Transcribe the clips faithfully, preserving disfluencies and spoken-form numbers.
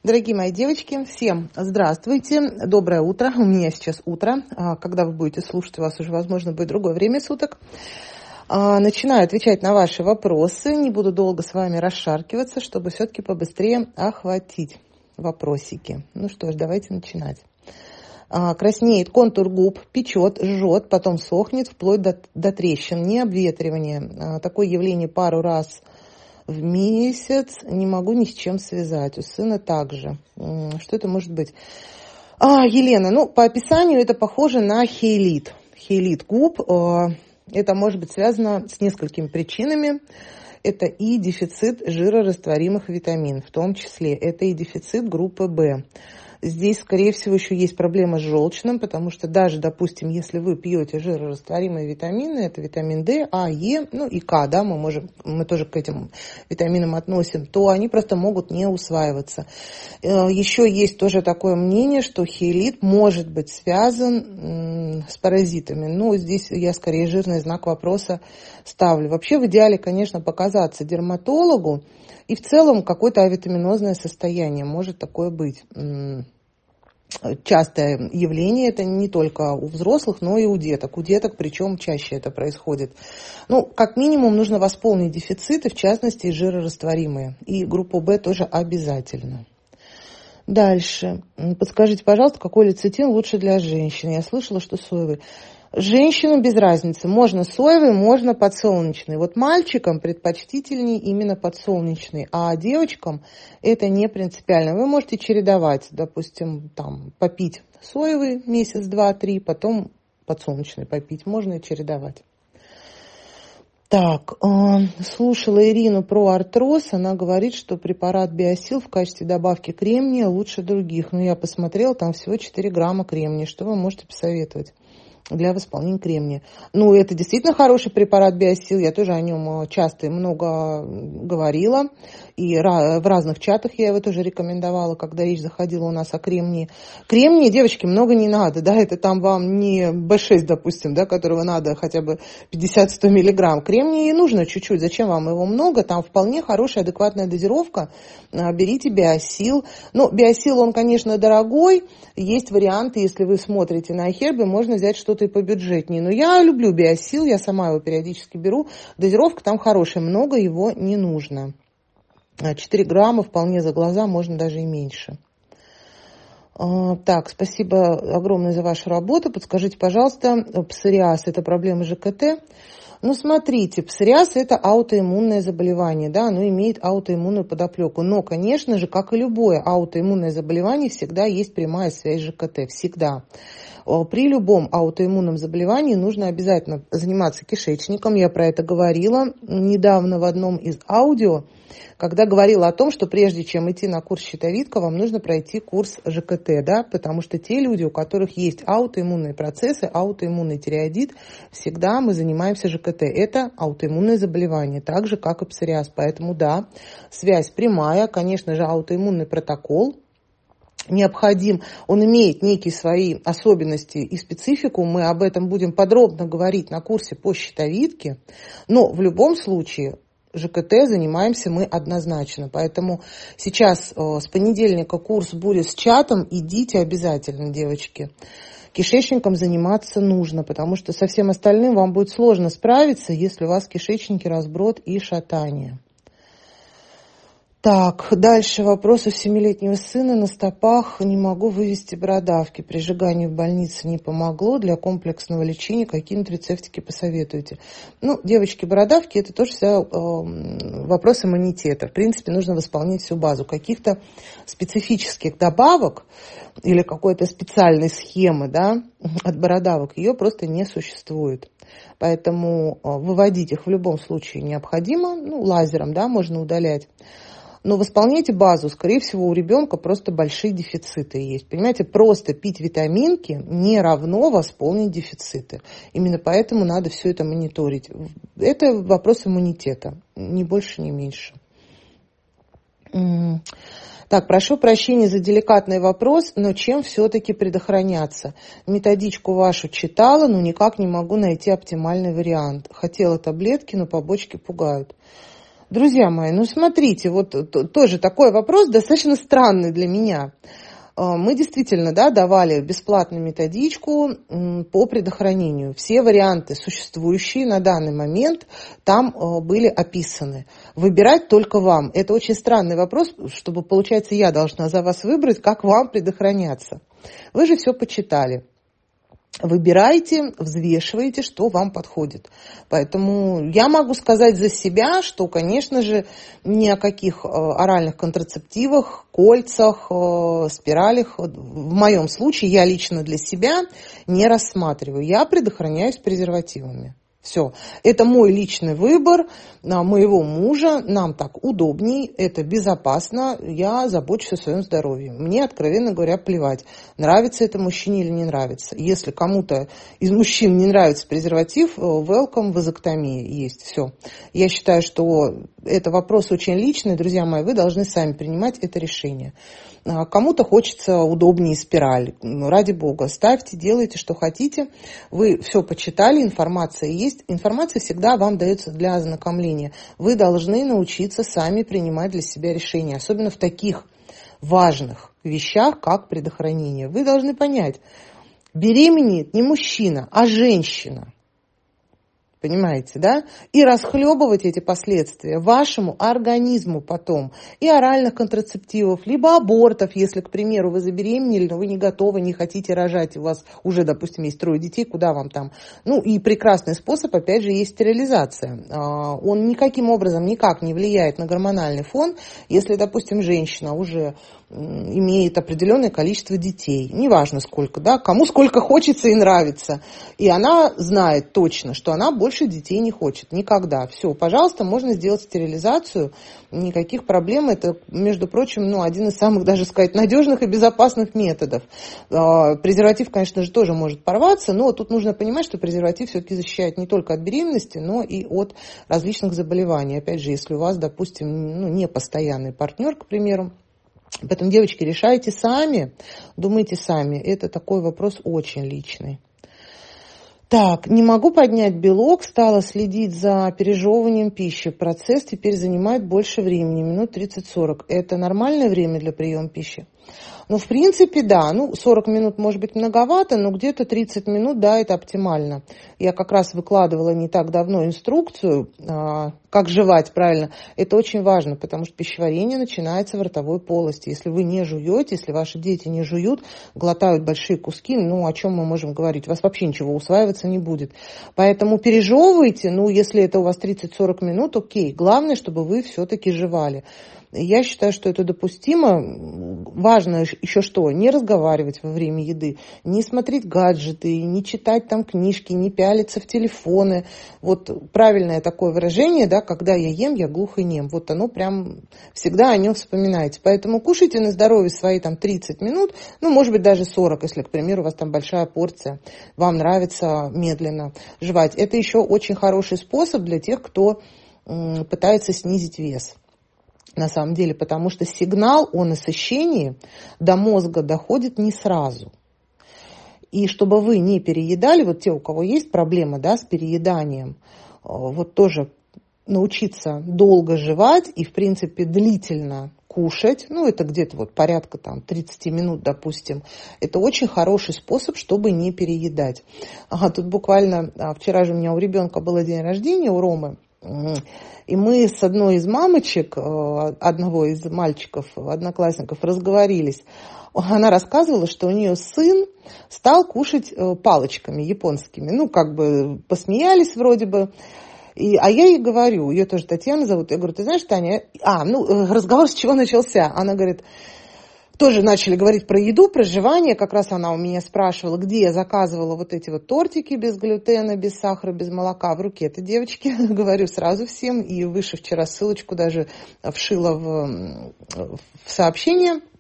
Дорогие мои девочки, всем здравствуйте, доброе утро. У меня сейчас утро. Когда вы будете слушать, у вас уже, возможно, будет другое время суток. Начинаю отвечать на ваши вопросы. Не буду долго с вами расшаркиваться, чтобы все-таки побыстрее охватить вопросики. Ну что ж, давайте начинать. Краснеет контур губ, печет, жжет, потом сохнет вплоть до, до трещин, не обветривание. Такое явление пару раз в месяц, не могу ни с чем связать. У сына также. Что это может быть? А, Елена, ну, по описанию это похоже на хейлит. Хейлит губ. Это может быть связано с несколькими причинами. Это и дефицит жирорастворимых витаминов, в том числе. Это и дефицит группы В. Здесь, скорее всего, еще есть проблема с желчным, потому что даже, допустим, если вы пьете жирорастворимые витамины, это витамин D, А, Е, ну и К, да, мы можем, мы тоже к этим витаминам относим, то они просто могут не усваиваться. Еще есть тоже такое мнение, что хейлит может быть связан с паразитами. Но здесь я скорее жирный знак вопроса ставлю. Вообще в идеале, конечно, показаться дерматологу, и в целом какое-то авитаминозное состояние может такое быть. Частое явление это не только у взрослых, но и у деток. У деток причем чаще это происходит. Ну, как минимум нужно восполнить дефициты, в частности жирорастворимые. И группу В тоже обязательно. Дальше. Подскажите, пожалуйста, какой лецитин лучше для женщин? Я слышала, что соевый. Женщинам без разницы. Можно соевый, можно подсолнечный. Вот мальчикам предпочтительнее именно подсолнечный, а девочкам это не принципиально. Вы можете чередовать, допустим, там, попить соевый месяц, два, три, потом подсолнечный попить. Можно и чередовать. Так, э, слушала Ирину про артроз. Она говорит, что препарат Биосил в качестве добавки кремния лучше других. Но я посмотрела, там всего четыре грамма кремния. Что вы можете посоветовать для восполнения кремния? Ну, это действительно хороший препарат Биосил. Я тоже о нем часто и много говорила. И в разных чатах я его тоже рекомендовала, когда речь заходила у нас о кремнии. Кремния, девочки, много не надо, да, это там вам не бэ шесть, допустим, да, которого надо хотя бы пятьдесят-сто миллиграмм. Кремния нужно чуть-чуть, зачем вам его много? Там вполне хорошая, адекватная дозировка. Берите Биосил. Ну, Биосил, он, конечно, дорогой. Есть варианты, если вы смотрите на iHerb, можно взять что-то и побюджетнее. Но я люблю Биосил, я сама его периодически беру. Дозировка там хорошая, много его не нужно. четыре грамма вполне за глаза, можно даже и меньше. Так, спасибо огромное за вашу работу. Подскажите, пожалуйста, псориаз – это проблема ЖКТ? Ну, смотрите, псориаз – это аутоиммунное заболевание, да, оно имеет аутоиммунную подоплеку. Но, конечно же, как и любое аутоиммунное заболевание, всегда есть прямая связь с ЖКТ, всегда. При любом аутоиммунном заболевании нужно обязательно заниматься кишечником. Я про это говорила недавно в одном из аудио, когда говорила о том, что прежде чем идти на курс щитовидка, вам нужно пройти курс ЖКТ, да, потому что те люди, у которых есть аутоиммунные процессы, аутоиммунный тиреоидит, всегда мы занимаемся ЖКТ. Это аутоиммунное заболевание, так же, как и псориаз. Поэтому, да, связь прямая, конечно же, аутоиммунный протокол необходим, он имеет некие свои особенности и специфику, мы об этом будем подробно говорить на курсе по щитовидке, но в любом случае ЖКТ занимаемся мы однозначно, поэтому сейчас с понедельника курс будет с чатом, идите обязательно, девочки. Кишечником заниматься нужно, потому что со всем остальным вам будет сложно справиться, если у вас в кишечнике разброд и шатание. Так, дальше вопрос у семилетнего сына. На стопах не могу вывести бородавки. Прижигание в больнице не помогло. Для комплексного лечения какие нутрицептики посоветуете? Ну, девочки, бородавки – это тоже все э, вопрос иммунитета. В принципе, нужно восполнить всю базу. Каких-то специфических добавок или какой-то специальной схемы, да, от бородавок ее просто не существует. Поэтому э, выводить их в любом случае необходимо. Ну, лазером, да, можно удалять. Но восполняйте базу, скорее всего, у ребенка просто большие дефициты есть. Понимаете, просто пить витаминки не равно восполнить дефициты. Именно поэтому надо все это мониторить. Это вопрос иммунитета, ни больше, ни меньше. Так, прошу прощения за деликатный вопрос, но чем все-таки предохраняться? Методичку вашу читала, но никак не могу найти оптимальный вариант. Хотела таблетки, но побочки пугают. Друзья мои, ну смотрите, вот тоже такой вопрос достаточно странный для меня. Мы действительно, да, давали бесплатную методичку по предохранению. Все варианты, существующие на данный момент, там были описаны. Выбирать только вам. Это очень странный вопрос, чтобы, получается, я должна за вас выбрать, как вам предохраняться. Вы же все почитали. Выбирайте, взвешивайте, что вам подходит. Поэтому я могу сказать за себя, что, конечно же, ни о каких оральных контрацептивах, кольцах, спиралях в моем случае я лично для себя не рассматриваю. Я предохраняюсь презервативами. Все. Это мой личный выбор моего мужа. Нам так удобней, это безопасно. Я забочусь о своем здоровье. Мне, откровенно говоря, плевать, нравится это мужчине или не нравится. Если кому-то из мужчин не нравится презерватив, welcome, вазоктомия есть. Все. Я считаю, что это вопрос очень личный. Друзья мои, вы должны сами принимать это решение. Кому-то хочется удобнее спираль. Ради бога, ставьте, делайте, что хотите. Вы все почитали, информация есть. Информация всегда вам дается для ознакомления. Вы должны научиться сами принимать для себя решения, особенно в таких важных вещах, как предохранение. Вы должны понять, беременеет не мужчина, а женщина. Понимаете, да? И расхлебывать эти последствия вашему организму потом. И оральных контрацептивов, либо абортов, если, к примеру, вы забеременели, но вы не готовы, не хотите рожать, у вас уже, допустим, есть трое детей, куда вам там? Ну, и прекрасный способ, опять же, есть стерилизация. Он никаким образом никак не влияет на гормональный фон, если, допустим, женщина уже имеет определенное количество детей, неважно сколько, да, кому сколько хочется и нравится, и она знает точно, что она больше детей не хочет, никогда. Все, пожалуйста, можно сделать стерилизацию, никаких проблем, это, между прочим, ну, один из самых, даже сказать, надежных и безопасных методов. Презерватив, конечно же, тоже может порваться, но тут нужно понимать, что презерватив все-таки защищает не только от беременности, но и от различных заболеваний. Опять же, если у вас, допустим, ну, не постоянный партнер, к примеру. Поэтому, девочки, решайте сами, думайте сами. Это такой вопрос очень личный. Так, не могу поднять белок, стала следить за пережевыванием пищи. Процесс теперь занимает больше времени, минут тридцать-сорок. Это нормальное время для приема пищи? Ну, в принципе, да. Ну, сорок минут может быть многовато, но где-то тридцать минут, да, это оптимально. Я как раз выкладывала не так давно инструкцию, а, как жевать правильно. Это очень важно, потому что пищеварение начинается в ротовой полости. Если вы не жуете, если ваши дети не жуют, глотают большие куски, ну, о чем мы можем говорить? У вас вообще ничего усваиваться не будет. Поэтому пережевывайте, ну, если это у вас тридцать-сорок минут, окей. Главное, чтобы вы все-таки жевали. Я считаю, что это допустимо. Важно еще что? Не разговаривать во время еды, не смотреть гаджеты, не читать там книжки, не пялиться в телефоны. Вот правильное такое выражение, да, когда я ем, я глух и нем. Вот оно прям всегда о нем вспоминаете. Поэтому кушайте на здоровье свои там тридцать минут, ну, может быть, даже сорок, если, к примеру, у вас там большая порция, вам нравится медленно жевать. Это еще очень хороший способ для тех, кто м, пытается снизить вес. На самом деле, потому что сигнал о насыщении до мозга доходит не сразу. И чтобы вы не переедали, вот те, у кого есть проблема, да, с перееданием, вот тоже научиться долго жевать и, в принципе, длительно кушать, ну, это где-то вот порядка там тридцать минут, допустим, это очень хороший способ, чтобы не переедать. Ага, тут буквально вчера же у меня у ребенка был день рождения, у Ромы, и мы с одной из мамочек, одного из мальчиков, одноклассников, разговорились. Она рассказывала, что у нее сын стал кушать палочками японскими. Ну, как бы посмеялись вроде бы. И, а я ей говорю, ее тоже Татьяна зовут, я говорю, ты знаешь, Таня, а, ну, разговор с чего начался? Она говорит, тоже начали говорить про еду, про жевание. Как раз она у меня спрашивала, где я заказывала вот эти вот тортики без глютена, без сахара, без молока. В руке-то, девочки, говорю сразу всем. И выше вчера ссылочку даже вшила в, в сообщение.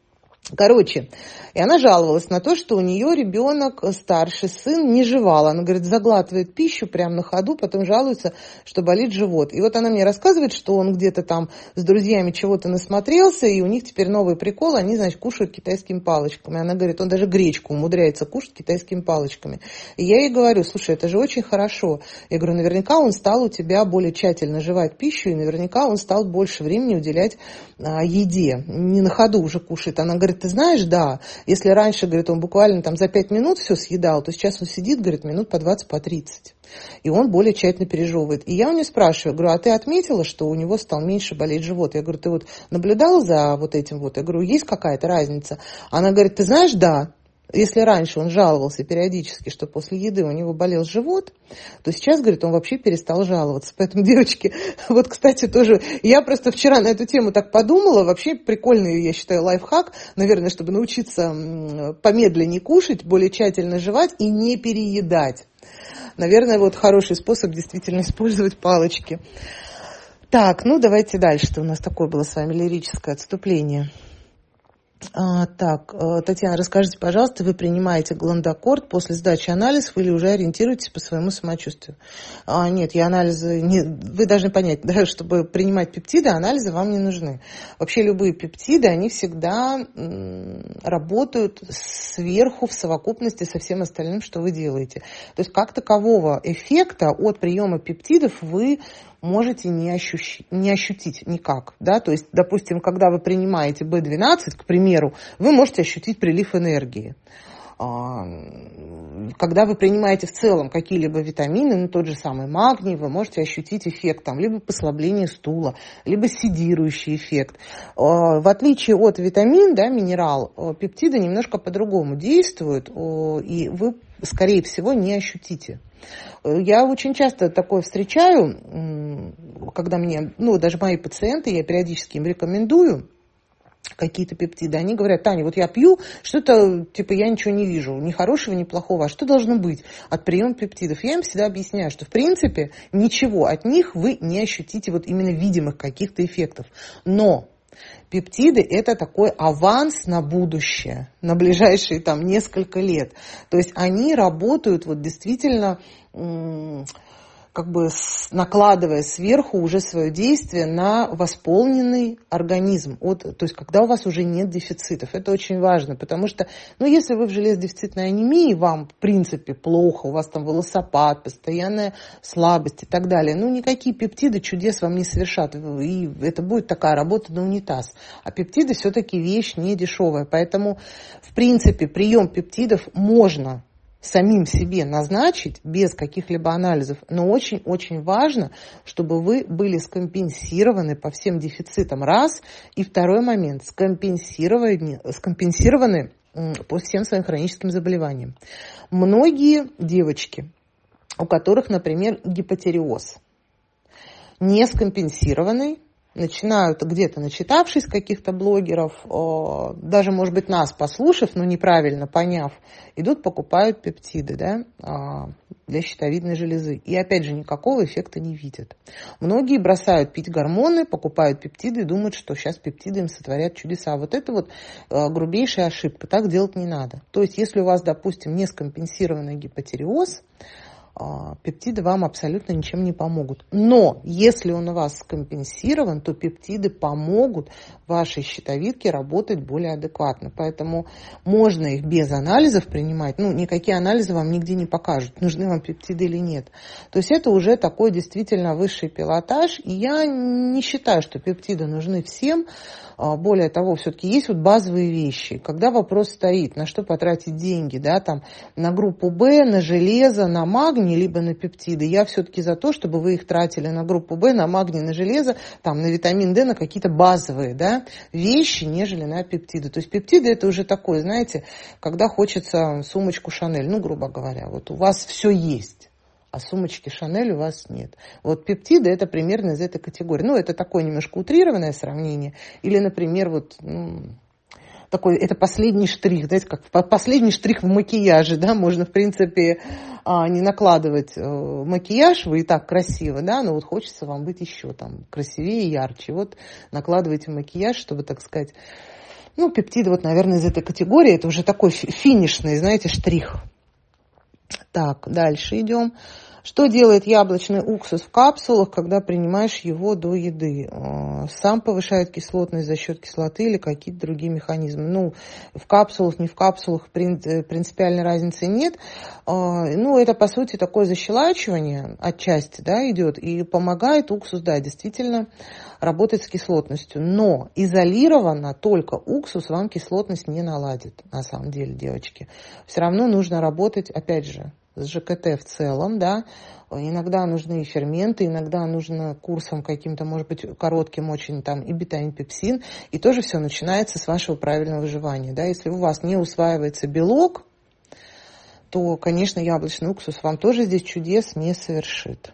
Короче, и она жаловалась на то, что у нее ребенок, старший сын, не жевал. Она, говорит, заглатывает пищу прямо на ходу, потом жалуется, что болит живот. И вот она мне рассказывает, что он где-то там с друзьями чего-то насмотрелся, и у них теперь новый прикол, они, значит, кушают китайскими палочками. Она говорит, он даже гречку умудряется кушать китайскими палочками. И я ей говорю, слушай, это же очень хорошо. Я говорю, наверняка он стал у тебя более тщательно жевать пищу, и наверняка он стал больше времени уделять а, еде. Не на ходу уже кушает. Она говорит, ты знаешь, да, если раньше, говорит, он буквально там за пять минут все съедал, то сейчас он сидит, говорит, минут по двадцать, по тридцать. И он более тщательно пережевывает. И я у нее спрашиваю, говорю, а ты отметила, что у него стал меньше болеть живот? Я говорю, ты вот наблюдала за вот этим вот? Я говорю, есть какая-то разница? Она говорит, ты знаешь, да. Если раньше он жаловался периодически, что после еды у него болел живот, то сейчас, говорит, он вообще перестал жаловаться. Поэтому, девочки, вот, кстати, тоже, я просто вчера на эту тему так подумала, вообще прикольный, я считаю, лайфхак, наверное, чтобы научиться помедленнее кушать, более тщательно жевать и не переедать. Наверное, вот хороший способ действительно использовать палочки. Так, ну давайте дальше. У нас такое было с вами лирическое отступление. А, так, Татьяна, расскажите, пожалуйста, вы принимаете гландокорд после сдачи анализов или уже ориентируетесь по своему самочувствию? А, нет, я анализы... Не, вы должны понять, да, чтобы принимать пептиды, анализы вам не нужны. Вообще любые пептиды, они всегда м, работают сверху в совокупности со всем остальным, что вы делаете. То есть как такового эффекта от приема пептидов вы можете не, ощущ... не ощутить никак. Да? То есть, допустим, когда вы принимаете бэ двенадцать, к примеру, вы можете ощутить прилив энергии. Когда вы принимаете в целом какие-либо витамины, ну, тот же самый магний, вы можете ощутить эффект там, либо послабления стула, либо седирующий эффект. В отличие от витамин, да, минерал, пептиды немножко по-другому действуют, и вы, скорее всего, не ощутите. Я очень часто такое встречаю, когда мне, ну, даже мои пациенты, я периодически им рекомендую какие-то пептиды, они говорят, Таня, вот я пью, что-то, типа, я ничего не вижу, ни хорошего, ни плохого, а что должно быть от приема пептидов? Я им всегда объясняю, что, в принципе, ничего от них вы не ощутите вот именно видимых каких-то эффектов. Но пептиды – это такой аванс на будущее, на ближайшие там несколько лет. То есть они работают вот действительно как бы накладывая сверху уже свое действие на восполненный организм. Вот, то есть когда у вас уже нет дефицитов. Это очень важно, потому что, ну, если вы в железодефицитной анемии, вам, в принципе, плохо, у вас там волосопад, постоянная слабость и так далее, ну, никакие пептиды чудес вам не совершат. И это будет такая работа на унитаз. А пептиды все-таки вещь не дешевая. Поэтому, в принципе, прием пептидов можно самим себе назначить без каких-либо анализов, но очень-очень важно, чтобы вы были скомпенсированы по всем дефицитам, раз, и второй момент, скомпенсированы, скомпенсированы по всем своим хроническим заболеваниям. Многие девочки, у которых, например, гипотиреоз, не скомпенсированный, начинают где-то, начитавшись каких-то блогеров, даже, может быть, нас послушав, но неправильно поняв, идут, покупают пептиды, да, для щитовидной железы. И, опять же, никакого эффекта не видят. Многие бросают пить гормоны, покупают пептиды и думают, что сейчас пептиды им сотворят чудеса. Вот это вот грубейшая ошибка. Так делать не надо. То есть, если у вас, допустим, не скомпенсированный гипотиреоз, пептиды вам абсолютно ничем не помогут. Но если он у вас скомпенсирован, то пептиды помогут вашей щитовидке работать более адекватно. Поэтому можно их без анализов принимать. Ну, никакие анализы вам нигде не покажут, нужны вам пептиды или нет. То есть это уже такой действительно высший пилотаж. И я не считаю, что пептиды нужны всем. Более того, все-таки есть вот базовые вещи. Когда вопрос стоит, на что потратить деньги, да, там, на группу В, на железо, на магний, либо на пептиды, я все-таки за то, чтобы вы их тратили на группу В, на магний, на железо, там, на витамин D, на какие-то базовые, да, вещи, нежели на пептиды. То есть пептиды это уже такое, знаете, когда хочется сумочку Шанель, ну, грубо говоря, вот у вас все есть. А сумочки Шанель у вас нет. Вот пептиды это примерно из этой категории. Ну, это такое немножко утрированное сравнение. Или, например, вот ну, такой, это последний штрих, знаете, как последний штрих в макияже, да, можно, в принципе, не накладывать макияж, вы и так красиво, да, но вот хочется вам быть еще там красивее, ярче. Вот накладывайте макияж, чтобы, так сказать, Ну, пептиды, вот, наверное, из этой категории. Это уже такой финишный, знаете, штрих. Так, дальше идем. Что делает яблочный уксус в капсулах, когда принимаешь его до еды? Сам повышает кислотность за счет кислоты или какие-то другие механизмы? Ну, в капсулах, не в капсулах принципиальной разницы нет. Ну, это, по сути, такое защелачивание отчасти, да, идет и помогает уксус, да, действительно работать с кислотностью. Но изолированно только уксус вам кислотность не наладит, на самом деле, девочки. Все равно нужно работать, опять же, с ЖКТ в целом, да, иногда нужны ферменты, иногда нужно курсом каким-то, может быть, коротким очень там и бетаин, пепсин, и тоже все начинается с вашего правильного выживания, да, если у вас не усваивается белок, то, конечно, яблочный уксус вам тоже здесь чудес не совершит.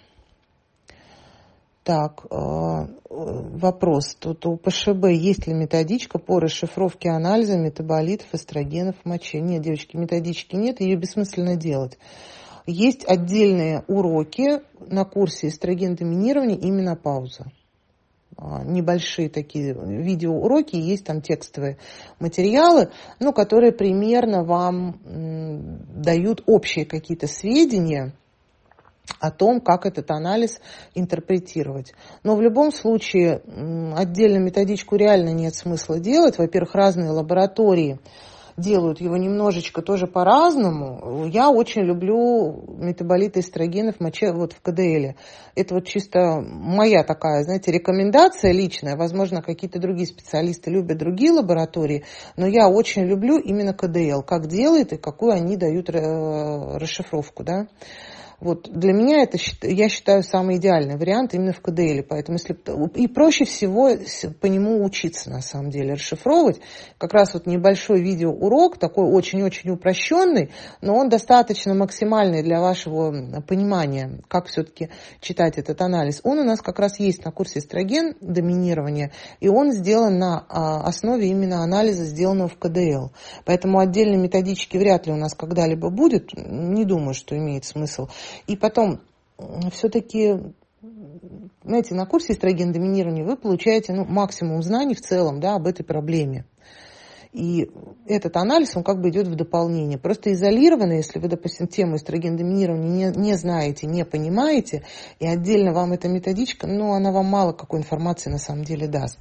Так, вопрос. Тут у ПШБ есть ли методичка по расшифровке анализа метаболитов, эстрогенов в моче? Нет, девочки, методички нет, ее бессмысленно делать. Есть отдельные уроки на курсе эстроген-доминирования и менопауза. Небольшие такие видеоуроки, есть там текстовые материалы, ну, которые примерно вам дают общие какие-то сведения о том, как этот анализ интерпретировать. Но в любом случае отдельно методичку реально нет смысла делать. Во-первых, разные лаборатории делают его немножечко тоже по-разному. Я очень люблю метаболиты эстрогена в моче, вот в ка дэ эле. Это вот чисто моя такая, знаете, рекомендация личная. Возможно, какие-то другие специалисты любят другие лаборатории, но я очень люблю именно ка дэ эл, как делает и какую они дают расшифровку, да. Вот для меня это, я считаю, самый идеальный вариант именно в ка дэ эле. Поэтому если, и проще всего по нему учиться, на самом деле, расшифровывать. Как раз вот небольшой видеоурок, такой очень-очень упрощенный, но он достаточно максимальный для вашего понимания, как все-таки читать этот анализ. Он у нас как раз есть на курсе эстроген доминирования, и он сделан на основе именно анализа, сделанного в ка дэ эл. Поэтому отдельной методички вряд ли у нас когда-либо будет. Не думаю, что имеет смысл. И потом, все-таки, знаете, на курсе эстроген-доминирования вы получаете ну, максимум знаний в целом, да, об этой проблеме. И этот анализ, он как бы идет в дополнение. Просто изолированно, если вы, допустим, тему эстроген-доминирования не, не знаете, не понимаете, и отдельно вам эта методичка, ну, она вам мало какой информации на самом деле даст.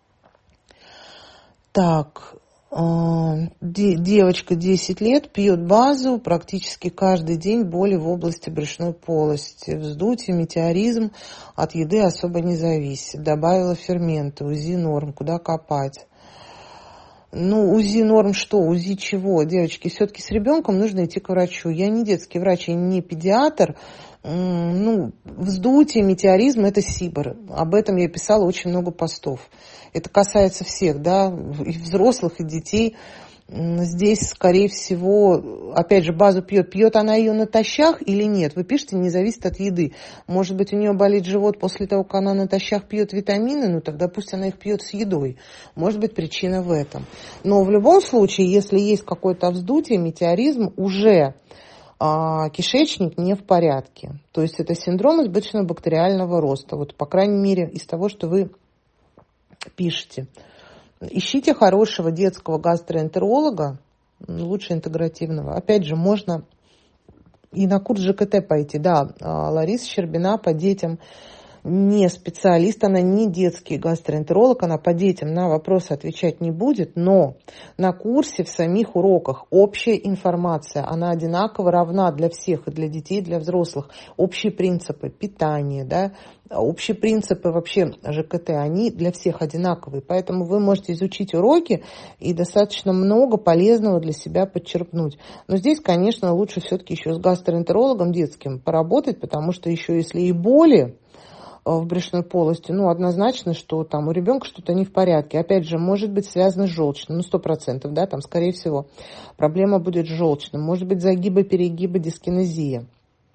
Так... Девочка десять лет пьет базу практически каждый день, боли в области брюшной полости, вздутие, метеоризм, от еды особо не зависит. Добавила ферменты, УЗИ норм, куда копать? Ну, УЗИ норм что? УЗИ чего? Девочки, все-таки с ребенком нужно идти к врачу. Я не детский врач, я не педиатр. Ну, вздутие, метеоризм – это сибор. Об этом я писала очень много постов. Это касается всех, да, и взрослых, и детей. Здесь, скорее всего, опять же, базу пьет. Пьет она ее натощак или нет? Вы пишете, не зависит от еды. Может быть, у нее болит живот после того, как она натощак пьет витамины, ну тогда пусть она их пьет с едой. Может быть, причина в этом. Но в любом случае, если есть какое-то вздутие, метеоризм, уже а, кишечник не в порядке. То есть это синдром избыточно-бактериального роста. Вот, по крайней мере, из того, что вы пишете. Ищите хорошего детского гастроэнтеролога, лучше интегративного. Опять же, можно и на курс жэ ка тэ пойти. Да, Лариса Щербина по детям не специалист, она не детский гастроэнтеролог, она по детям на вопросы отвечать не будет, но на курсе в самих уроках общая информация, она одинаково равна для всех, и для детей, и для взрослых. Общие принципы питания, да, общие принципы вообще жэ ка тэ, они для всех одинаковые, поэтому вы можете изучить уроки и достаточно много полезного для себя подчерпнуть. Но здесь, конечно, лучше все-таки еще с гастроэнтерологом детским поработать, потому что еще если и боли в брюшной полости, ну, однозначно, что там у ребенка что-то не в порядке. Опять же, может быть связано с желчным, ну, сто процентов, да, там, скорее всего, проблема будет с желчным. Может быть, загибы, перегибы, дискинезия.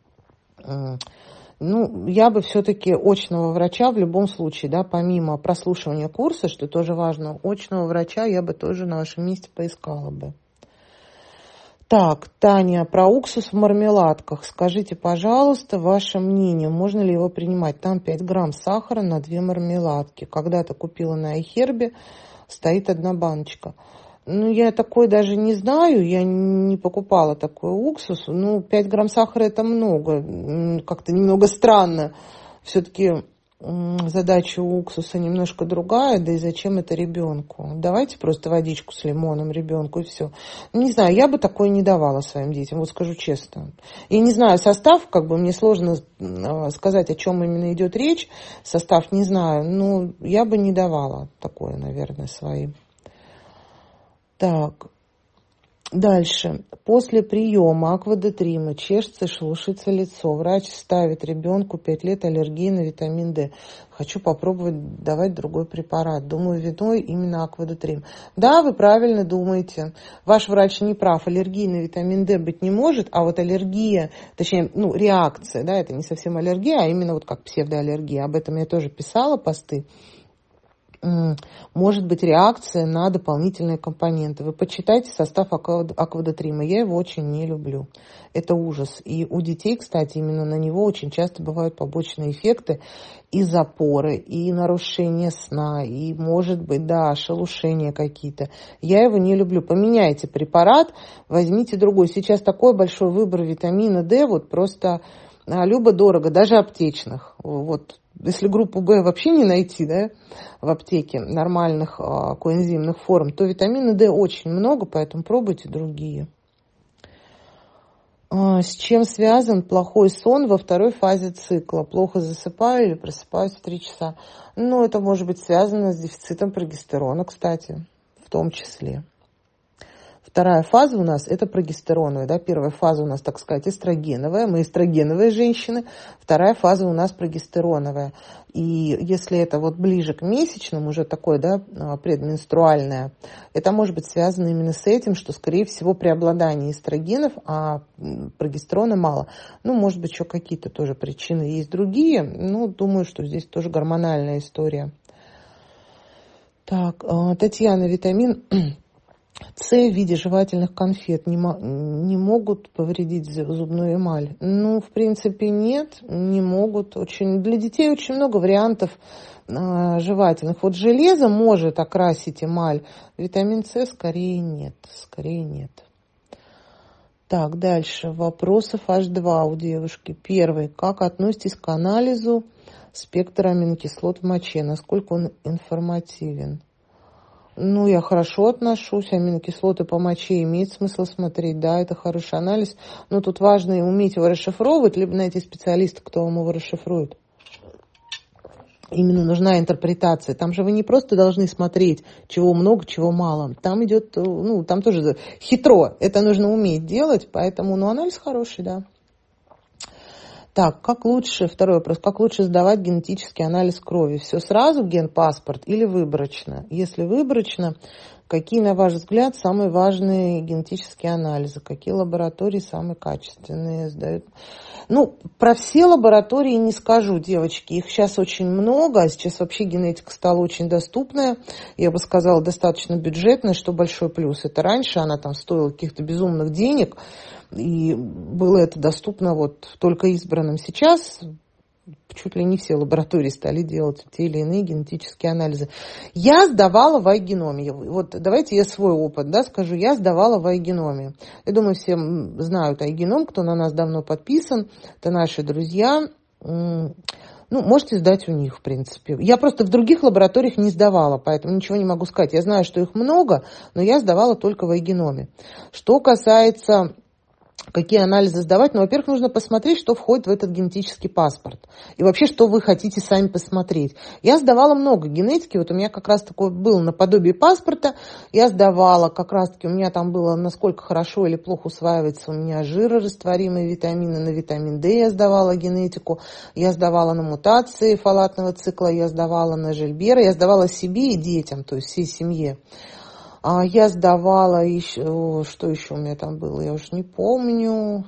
Ну, я бы все-таки очного врача в любом случае, да, помимо прослушивания курса, что тоже важно, очного врача я бы тоже на вашем месте поискала бы. Так, Таня, про уксус в мармеладках. Скажите, пожалуйста, ваше мнение, можно ли его принимать? Там пять грамм сахара на две мармеладки. Когда-то купила на iHerb, стоит одна баночка. Ну, я такой даже не знаю, я не покупала такой уксус. Ну, пять грамм сахара это много, как-то немного странно. Все-таки задача у уксуса немножко другая, да и зачем это ребенку? Давайте просто водичку с лимоном ребенку и все. Не знаю, я бы такое не давала своим детям, вот скажу честно. Я не знаю состав, как бы мне сложно сказать, о чем именно идет речь. Состав не знаю, но я бы не давала такое, наверное, своим. Так. Дальше. После приема аквадетрима чешется, шелушится лицо. Врач ставит ребенку пять лет аллергии на витамин D. Хочу попробовать давать другой препарат. Думаю, виной именно аквадетрим. Да, вы правильно думаете. Ваш врач не прав. Аллергии на витамин D быть не может, а вот аллергия, точнее, ну, реакция, да, это не совсем аллергия, а именно вот как псевдоаллергия. Об этом я тоже писала посты. Может быть реакция на дополнительные компоненты. Вы почитайте состав аквадетрима. Я его очень не люблю. Это ужас. И у детей, кстати, именно на него очень часто бывают побочные эффекты и запоры, и нарушение сна, и, может быть, да, шелушения какие-то. Я его не люблю. Поменяйте препарат, возьмите другой. Сейчас такой большой выбор витамина D, вот просто любо-дорого, даже аптечных. Вот. Если группу В вообще не найти, да, в аптеке нормальных а, коэнзимных форм, то витамина D очень много, поэтому пробуйте другие. А, с чем связан плохой сон во второй фазе цикла? Плохо засыпаю или просыпаюсь в три часа? Ну, это может быть связано с дефицитом прогестерона, кстати, в том числе. Вторая фаза у нас это прогестероновая, да, первая фаза у нас, так сказать, эстрогеновая, мы эстрогеновые женщины, вторая фаза у нас прогестероновая. И если это вот ближе к месячным, уже такое, да, предменструальное, это может быть связано именно с этим, что, скорее всего, преобладание эстрогенов, а прогестерона мало. Ну, может быть, еще какие-то тоже причины есть другие, но думаю, что здесь тоже гормональная история. Так, Татьяна, витамин С в виде жевательных конфет не, мо- не могут повредить зубную эмаль? Ну, в принципе, нет, не могут. Очень, для детей очень много вариантов а, жевательных. Вот железо может окрасить эмаль, витамин С скорее нет, скорее нет. Так, дальше. Вопросов аж два у девушки. Первый. Как относитесь к анализу спектра аминокислот в моче? Насколько он информативен? Ну, я хорошо отношусь, аминокислоты по моче имеет смысл смотреть, да, это хороший анализ, но тут важно уметь его расшифровывать, либо найти специалиста, кто вам его расшифрует. Именно нужна интерпретация. Там же вы не просто должны смотреть, чего много, чего мало. Там идет, ну, там тоже хитро, это нужно уметь делать, поэтому, ну, анализ хороший, да. Так, как лучше, второй вопрос, как лучше сдавать генетический анализ крови? Все сразу, генпаспорт, или выборочно? Если выборочно, какие, на ваш взгляд, самые важные генетические анализы? Какие лаборатории самые качественные сдают? Ну, про все лаборатории не скажу, девочки, их сейчас очень много, а сейчас вообще генетика стала очень доступная, я бы сказала, достаточно бюджетная, что большой плюс. Это раньше она там стоила каких-то безумных денег, и было это доступно вот только избранным. Сейчас чуть ли не все лаборатории стали делать те или иные генетические анализы. Я сдавала в айгеноме. Вот давайте я свой опыт, да, скажу. Я сдавала в айгеноме. Я думаю, все знают айгеном, кто на нас давно подписан. Это наши друзья. Ну, можете сдать у них, в принципе. Я просто в других лабораториях не сдавала, поэтому ничего не могу сказать. Я знаю, что их много, но я сдавала только в айгеноме. Что касается... Какие анализы сдавать? Ну, во-первых, нужно посмотреть, что входит в этот генетический паспорт. И вообще, что вы хотите сами посмотреть. Я сдавала много генетики. Вот у меня как раз такой был наподобие паспорта. Я сдавала как раз-таки, у меня там было, насколько хорошо или плохо усваивается у меня жирорастворимые витамины. На витамин D я сдавала генетику. Я сдавала на мутации фолатного цикла. Я сдавала на Жильбера. Я сдавала себе и детям, то есть всей семье. Я сдавала еще, что еще у меня там было, я уже не помню.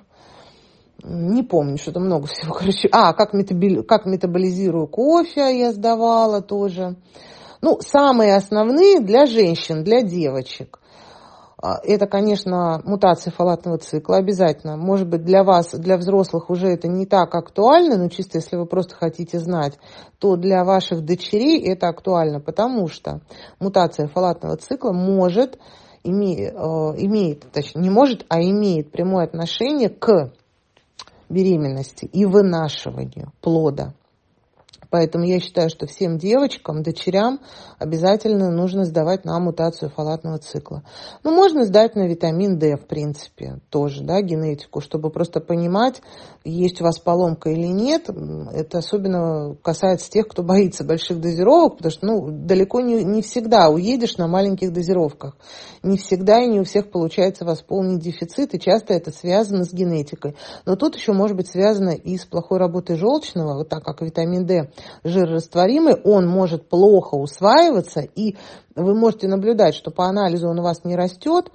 Не помню, что-то много всего, короче. А, как, метаболи... как метаболизирую кофе я сдавала тоже. Ну, самые основные для женщин, для девочек. Это, конечно, мутация фолатного цикла обязательно. Может быть, для вас, для взрослых уже это не так актуально, но чисто если вы просто хотите знать, то для ваших дочерей это актуально, потому что мутация фолатного цикла может, име, имеет, точнее, не может, а имеет прямое отношение к беременности и вынашиванию плода. Поэтому я считаю, что всем девочкам, дочерям обязательно нужно сдавать на мутацию фолатного цикла. Ну, можно сдать на витамин D, в принципе, тоже, да, генетику, чтобы просто понимать, есть у вас поломка или нет. Это особенно касается тех, кто боится больших дозировок, потому что, ну, далеко не, не всегда уедешь на маленьких дозировках. Не всегда и не у всех получается восполнить дефицит, и часто это связано с генетикой. Но тут еще может быть связано и с плохой работой желчного, вот так как витамин D жирорастворимый, он может плохо усваиваться, и вы можете наблюдать, что по анализу он у вас не растет,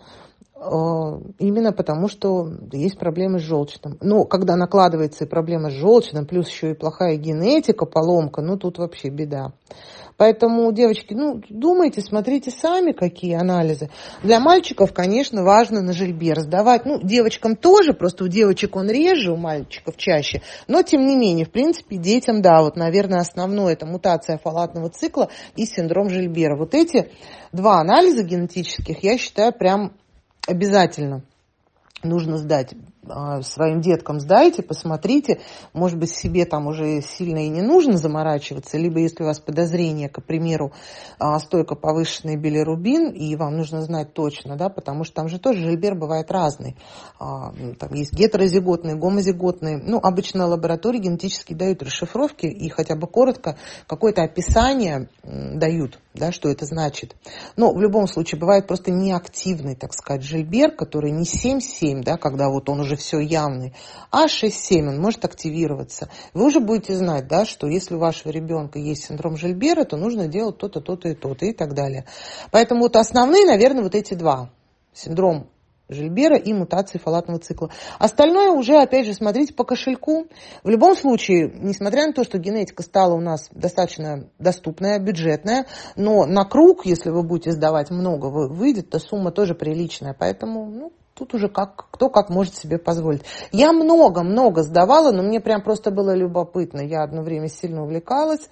именно потому, что есть проблемы с желчным. Но когда накладывается и проблема с желчным, плюс еще и плохая генетика, поломка, ну тут вообще беда. Поэтому, девочки, ну, думайте, смотрите сами, какие анализы. Для мальчиков, конечно, важно на Жильбер сдавать. Ну, девочкам тоже, просто у девочек он реже, у мальчиков чаще. Но, тем не менее, в принципе, детям, да, вот, наверное, основное это мутация фолатного цикла и синдром Жильбера. Вот эти два анализа генетических, я считаю, прям обязательно нужно сдать. Своим деткам сдайте, посмотрите, может быть, себе там уже сильно и не нужно заморачиваться, либо если у вас подозрение, к примеру, стойко повышенный билирубин, и вам нужно знать точно, да, потому что там же тоже Жильбер бывает разный. Там есть гетерозиготные, гомозиготные. Ну, обычно лаборатории генетически дают расшифровки и хотя бы коротко какое-то описание дают, да, что это значит. Но в любом случае бывает просто неактивный, так сказать, Жильбер, который не семь семь, да, когда вот он уже все явный, а шесть семь, он может активироваться. Вы уже будете знать, да, что если у вашего ребенка есть синдром Жильбера, то нужно делать то-то, то-то и то-то и так далее. Поэтому вот основные, наверное, вот эти два. Синдром Жильбера и мутации фолатного цикла. Остальное уже, опять же, смотрите по кошельку. В любом случае, несмотря на то, что генетика стала у нас достаточно доступная, бюджетная, но на круг, если вы будете сдавать много, выйдет-то сумма тоже приличная. Поэтому, ну, тут уже как, кто как может себе позволить. Я много-много сдавала, но мне прям просто было любопытно. Я одно время сильно увлекалась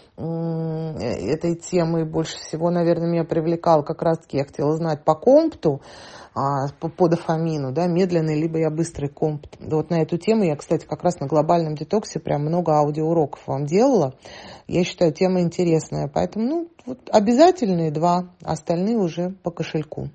этой темой. Больше всего, наверное, меня привлекал как раз-таки, я хотела знать по компту, по, по дофамину, да, медленный, либо я быстрый компт. Вот на эту тему я, кстати, как раз на глобальном детоксе прям много аудиоуроков вам делала. Я считаю, тема интересная. Поэтому, ну, вот обязательные два, остальные уже по кошельку.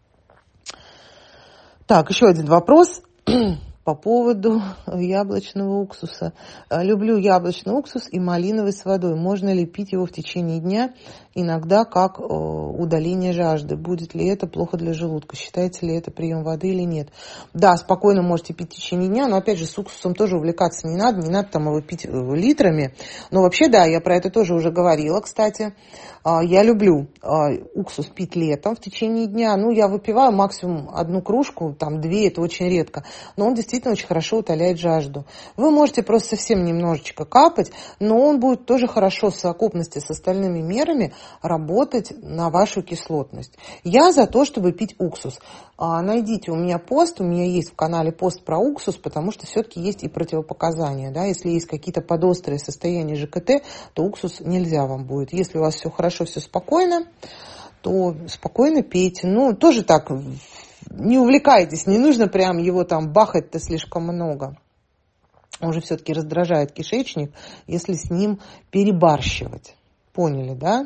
Так, еще один вопрос по поводу яблочного уксуса. Люблю яблочный уксус и малиновый с водой. Можно ли пить его в течение дня, иногда как удаление жажды? Будет ли это плохо для желудка? Считается ли это прием воды или нет? Да, спокойно можете пить в течение дня, но опять же с уксусом тоже увлекаться не надо, не надо там его пить литрами. Но вообще, да, я про это тоже уже говорила, кстати. Я люблю уксус пить летом в течение дня. Ну, я выпиваю максимум одну кружку, там две, это очень редко. Но он действительно очень хорошо утоляет жажду. Вы можете просто совсем немножечко капать, но он будет тоже хорошо в совокупности с остальными мерами работать на вашу кислотность. Я за то, чтобы пить уксус. Найдите у меня пост, у меня есть в канале пост про уксус, потому что все-таки есть и противопоказания. Да? Если есть какие-то подострые состояния ЖКТ, то уксус нельзя вам будет. Если у вас все хорошо, все спокойно, то спокойно пейте. Ну, тоже так, не увлекайтесь, не нужно прям его там бахать-то слишком много. Он же все-таки раздражает кишечник, если с ним перебарщивать. Поняли, да?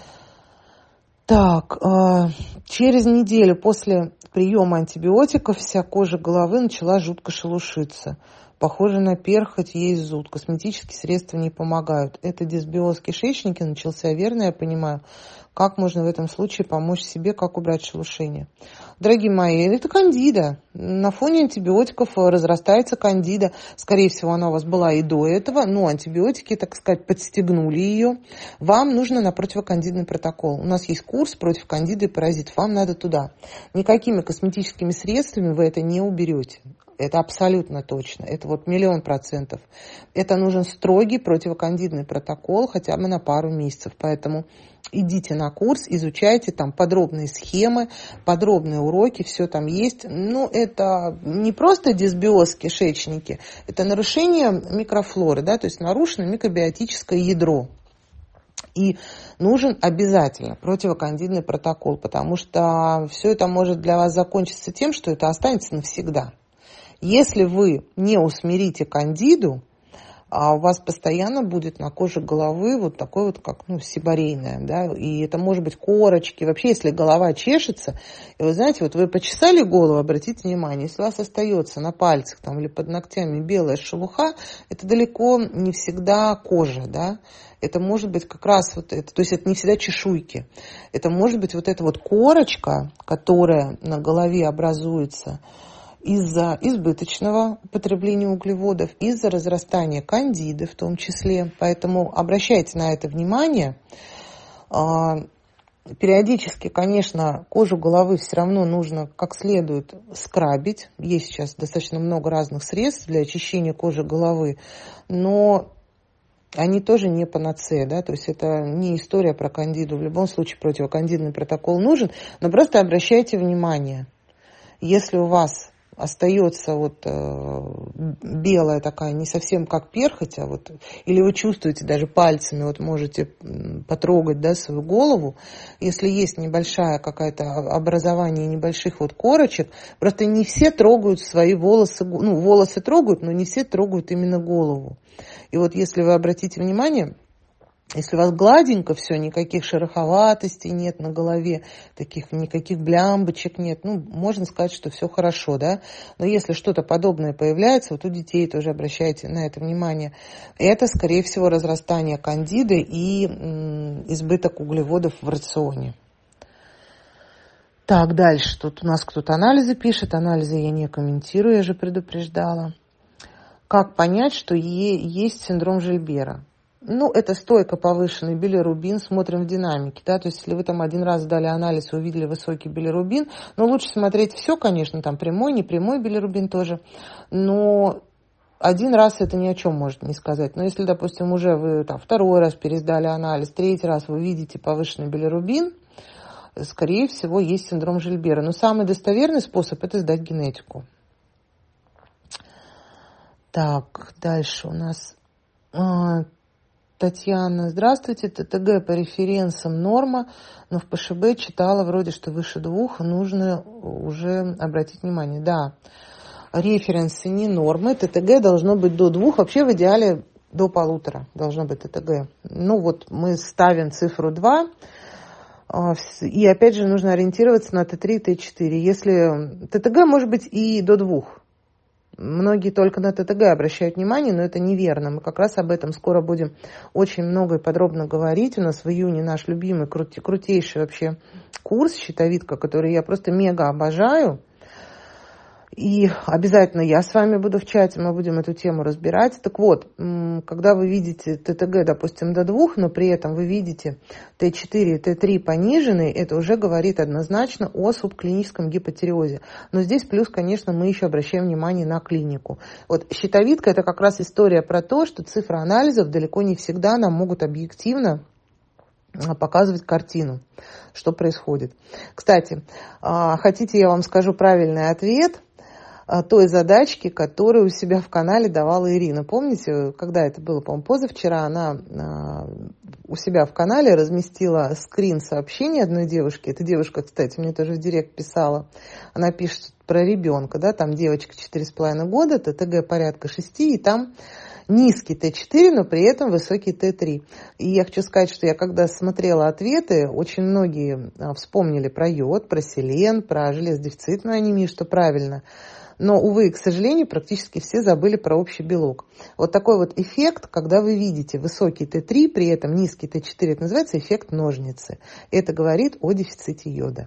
Так, э, через неделю после приема антибиотиков вся кожа головы начала жутко шелушиться. Похоже на перхоть, есть зуд. Косметические средства не помогают. Это дисбиоз кишечника начался, верно я понимаю? Как можно в этом случае помочь себе, как убрать шелушение? Дорогие мои, это кандида. На фоне антибиотиков разрастается кандида. Скорее всего, она у вас была и до этого, но антибиотики, так сказать, подстегнули ее. Вам нужно на противокандидный протокол. У нас есть курс против кандиды и паразитов. Вам надо туда. Никакими косметическими средствами вы это не уберете. Это абсолютно точно. Это вот миллион процентов. Это нужен строгий противокандидный протокол хотя бы на пару месяцев. Поэтому идите на курс, изучайте там подробные схемы, подробные уроки, все там есть. Ну, это не просто дисбиоз кишечники, это нарушение микрофлоры, да, то есть нарушено микробиотическое ядро. И нужен обязательно противокандидный протокол, потому что все это может для вас закончиться тем, что это останется навсегда. Если вы не усмирите кандиду, а у вас постоянно будет на коже головы вот такой вот, как, ну, сибарейная, да, и это может быть корочки. Вообще, если голова чешется, и вы знаете, вот вы почесали голову, обратите внимание, если у вас остается на пальцах там или под ногтями белая шелуха, это далеко не всегда кожа, да, это может быть как раз вот это, то есть это не всегда чешуйки, это может быть вот эта вот корочка, которая на голове образуется из-за избыточного употребления углеводов, из-за разрастания кандиды в том числе. Поэтому обращайте на это внимание. Периодически, конечно, кожу головы все равно нужно как следует скрабить. Есть сейчас достаточно много разных средств для очищения кожи головы, но они тоже не панацея, да, то есть это не история про кандиду. В любом случае противокандидный протокол нужен, но просто обращайте внимание, если у вас остается вот э, белая такая, не совсем как перхоть, а вот, или вы чувствуете даже пальцами, вот можете потрогать, да, свою голову, если есть небольшая какая-то образование небольших вот корочек, просто не все трогают свои волосы, ну, волосы трогают, но не все трогают именно голову. И вот если вы обратите внимание, если у вас гладенько все, никаких шероховатостей нет на голове, таких никаких блямбочек нет, ну, можно сказать, что все хорошо, да. Но если что-то подобное появляется, вот у детей тоже обращайте на это внимание, это, скорее всего, разрастание кандиды и м, избыток углеводов в рационе. Так, дальше. Тут у нас кто-то анализы пишет, анализы я не комментирую, я же предупреждала. Как понять, что есть синдром Жильбера? Ну, это стойко повышенный билирубин, смотрим в динамике, да, то есть если вы там один раз сдали анализ и увидели высокий билирубин, ну, лучше смотреть все, конечно, там прямой, непрямой билирубин тоже, но один раз это ни о чем может не сказать. Но если, допустим, уже вы там второй раз пересдали анализ, третий раз вы видите повышенный билирубин, скорее всего, есть синдром Жильбера. Но самый достоверный способ – это сдать генетику. Так, дальше у нас... Татьяна, здравствуйте. ТТГ по референсам норма, но в ПШБ читала вроде, что выше двух нужно уже обратить внимание. Да, референсы не нормы, ТТГ должно быть до двух, вообще в идеале до полутора должно быть ТТГ. Ну вот мы ставим цифру два, и опять же нужно ориентироваться на Т три, Т четыре. Если ТТГ может быть и до двух. Многие только на ТТГ обращают внимание, но это неверно. Мы как раз об этом скоро будем очень много и подробно говорить. У нас в июне наш любимый, крути, крутейший вообще курс «Щитовидка», который я просто мега обожаю. И обязательно я с вами буду в чате, мы будем эту тему разбирать. Так вот, когда вы видите ТТГ, допустим, до двух, но при этом вы видите Т четыре и Т три пониженные, это уже говорит однозначно о субклиническом гипотиреозе. Но здесь плюс, конечно, мы еще обращаем внимание на клинику. Вот щитовидка – это как раз история про то, что цифры анализов далеко не всегда нам могут объективно показывать картину, что происходит. Кстати, хотите, я вам скажу правильный ответ той задачки, которую у себя в канале давала Ирина. Помните, когда это было, по-моему, позавчера, она у себя в канале разместила скрин сообщения одной девушки. Эта девушка, кстати, мне тоже в директ писала. Она пишет про ребенка, да, там девочка четыре с половиной года, ТТГ порядка шести, и там низкий Т четыре, но при этом высокий Т три. И я хочу сказать, что я когда смотрела ответы, очень многие вспомнили про йод, про селен, про железодефицитную анемию, что правильно. Но, увы, к сожалению, практически все забыли про общий белок. Вот такой вот эффект, когда вы видите высокий Т три, при этом низкий Т четыре, это называется эффект ножницы. Это говорит о дефиците йода.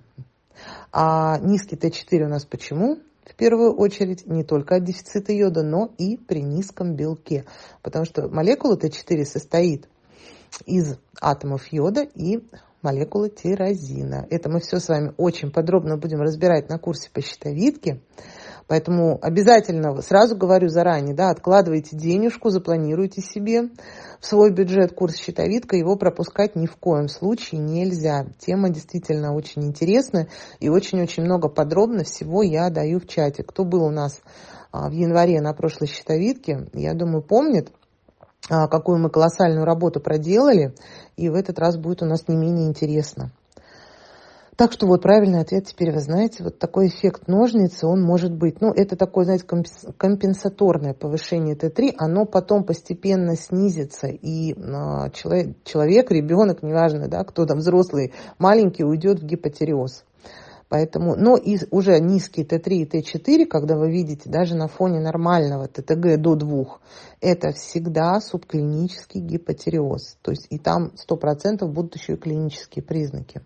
А низкий Т четыре у нас почему? В первую очередь не только от дефицита йода, но и при низком белке. Потому что молекула Т четыре состоит из атомов йода и молекулы тирозина. Это мы все с вами очень подробно будем разбирать на курсе по щитовидке. Поэтому обязательно, сразу говорю заранее, да, откладывайте денежку, запланируйте себе в свой бюджет курс «Щитовидка», его пропускать ни в коем случае нельзя. Тема действительно очень интересная и очень-очень много подробно всего я даю в чате. Кто был у нас в январе на прошлой «Щитовидке», я думаю, помнит, какую мы колоссальную работу проделали, и в этот раз будет у нас не менее интересно. Так что вот правильный ответ теперь вы знаете, вот такой эффект ножницы, он может быть, ну это такое, знаете, компенсаторное повышение Т три, оно потом постепенно снизится, и а, человек, человек, ребенок, неважно, да, кто там взрослый, маленький, уйдет в гипотиреоз. Поэтому, но и уже низкий Т три и Т четыре, когда вы видите даже на фоне нормального Т Т Г до двух, это всегда субклинический гипотиреоз. То есть и там сто процентов будут еще и клинические признаки.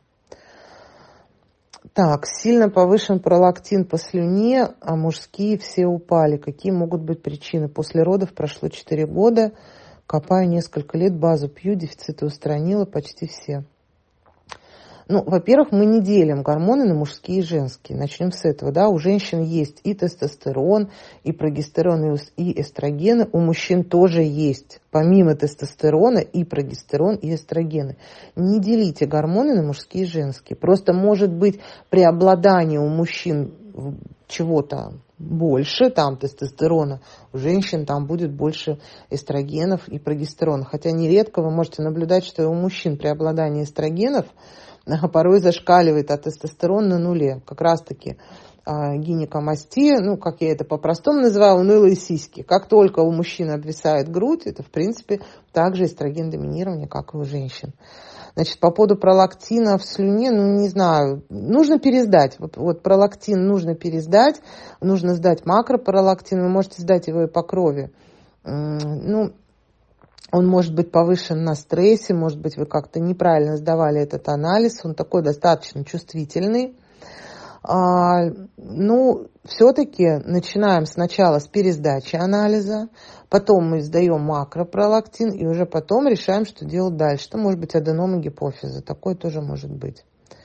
Так, сильно повышен пролактин по слюне, а мужские все упали. Какие могут быть причины? После родов прошло четыре года, копаю несколько лет, базу пью, дефициты устранила почти все. Ну, во-первых, мы не делим гормоны на мужские и женские. Начнем с этого, да. У женщин есть и тестостерон, и прогестерон, и эстрогены. У мужчин тоже есть, помимо тестостерона, и прогестерон, и эстрогены. Не делите гормоны на мужские и женские. Просто может быть преобладание у мужчин чего-то больше, там тестостерона, у женщин там будет больше эстрогенов и прогестерона. Хотя нередко вы можете наблюдать, что у мужчин преобладание эстрогенов порой зашкаливает, а тестостерон на нуле. Как раз-таки э, гинекомастия, ну, как я это по-простому называю, унылые сиськи. Как только у мужчин обвисает грудь, это, в принципе, также эстроген доминирования, как и у женщин. Значит, по поводу пролактина в слюне, ну, не знаю, нужно пересдать. Вот, вот пролактин нужно пересдать, нужно сдать макропролактин, вы можете сдать его и по крови. Ну, он может быть повышен на стрессе, может быть, вы как-то неправильно сдавали этот анализ, он такой достаточно чувствительный. А, ну, все-таки начинаем сначала с пересдачи анализа, потом мы сдаем макропролактин и уже потом решаем, что делать дальше. Это может быть аденома гипофиза, такое тоже может быть.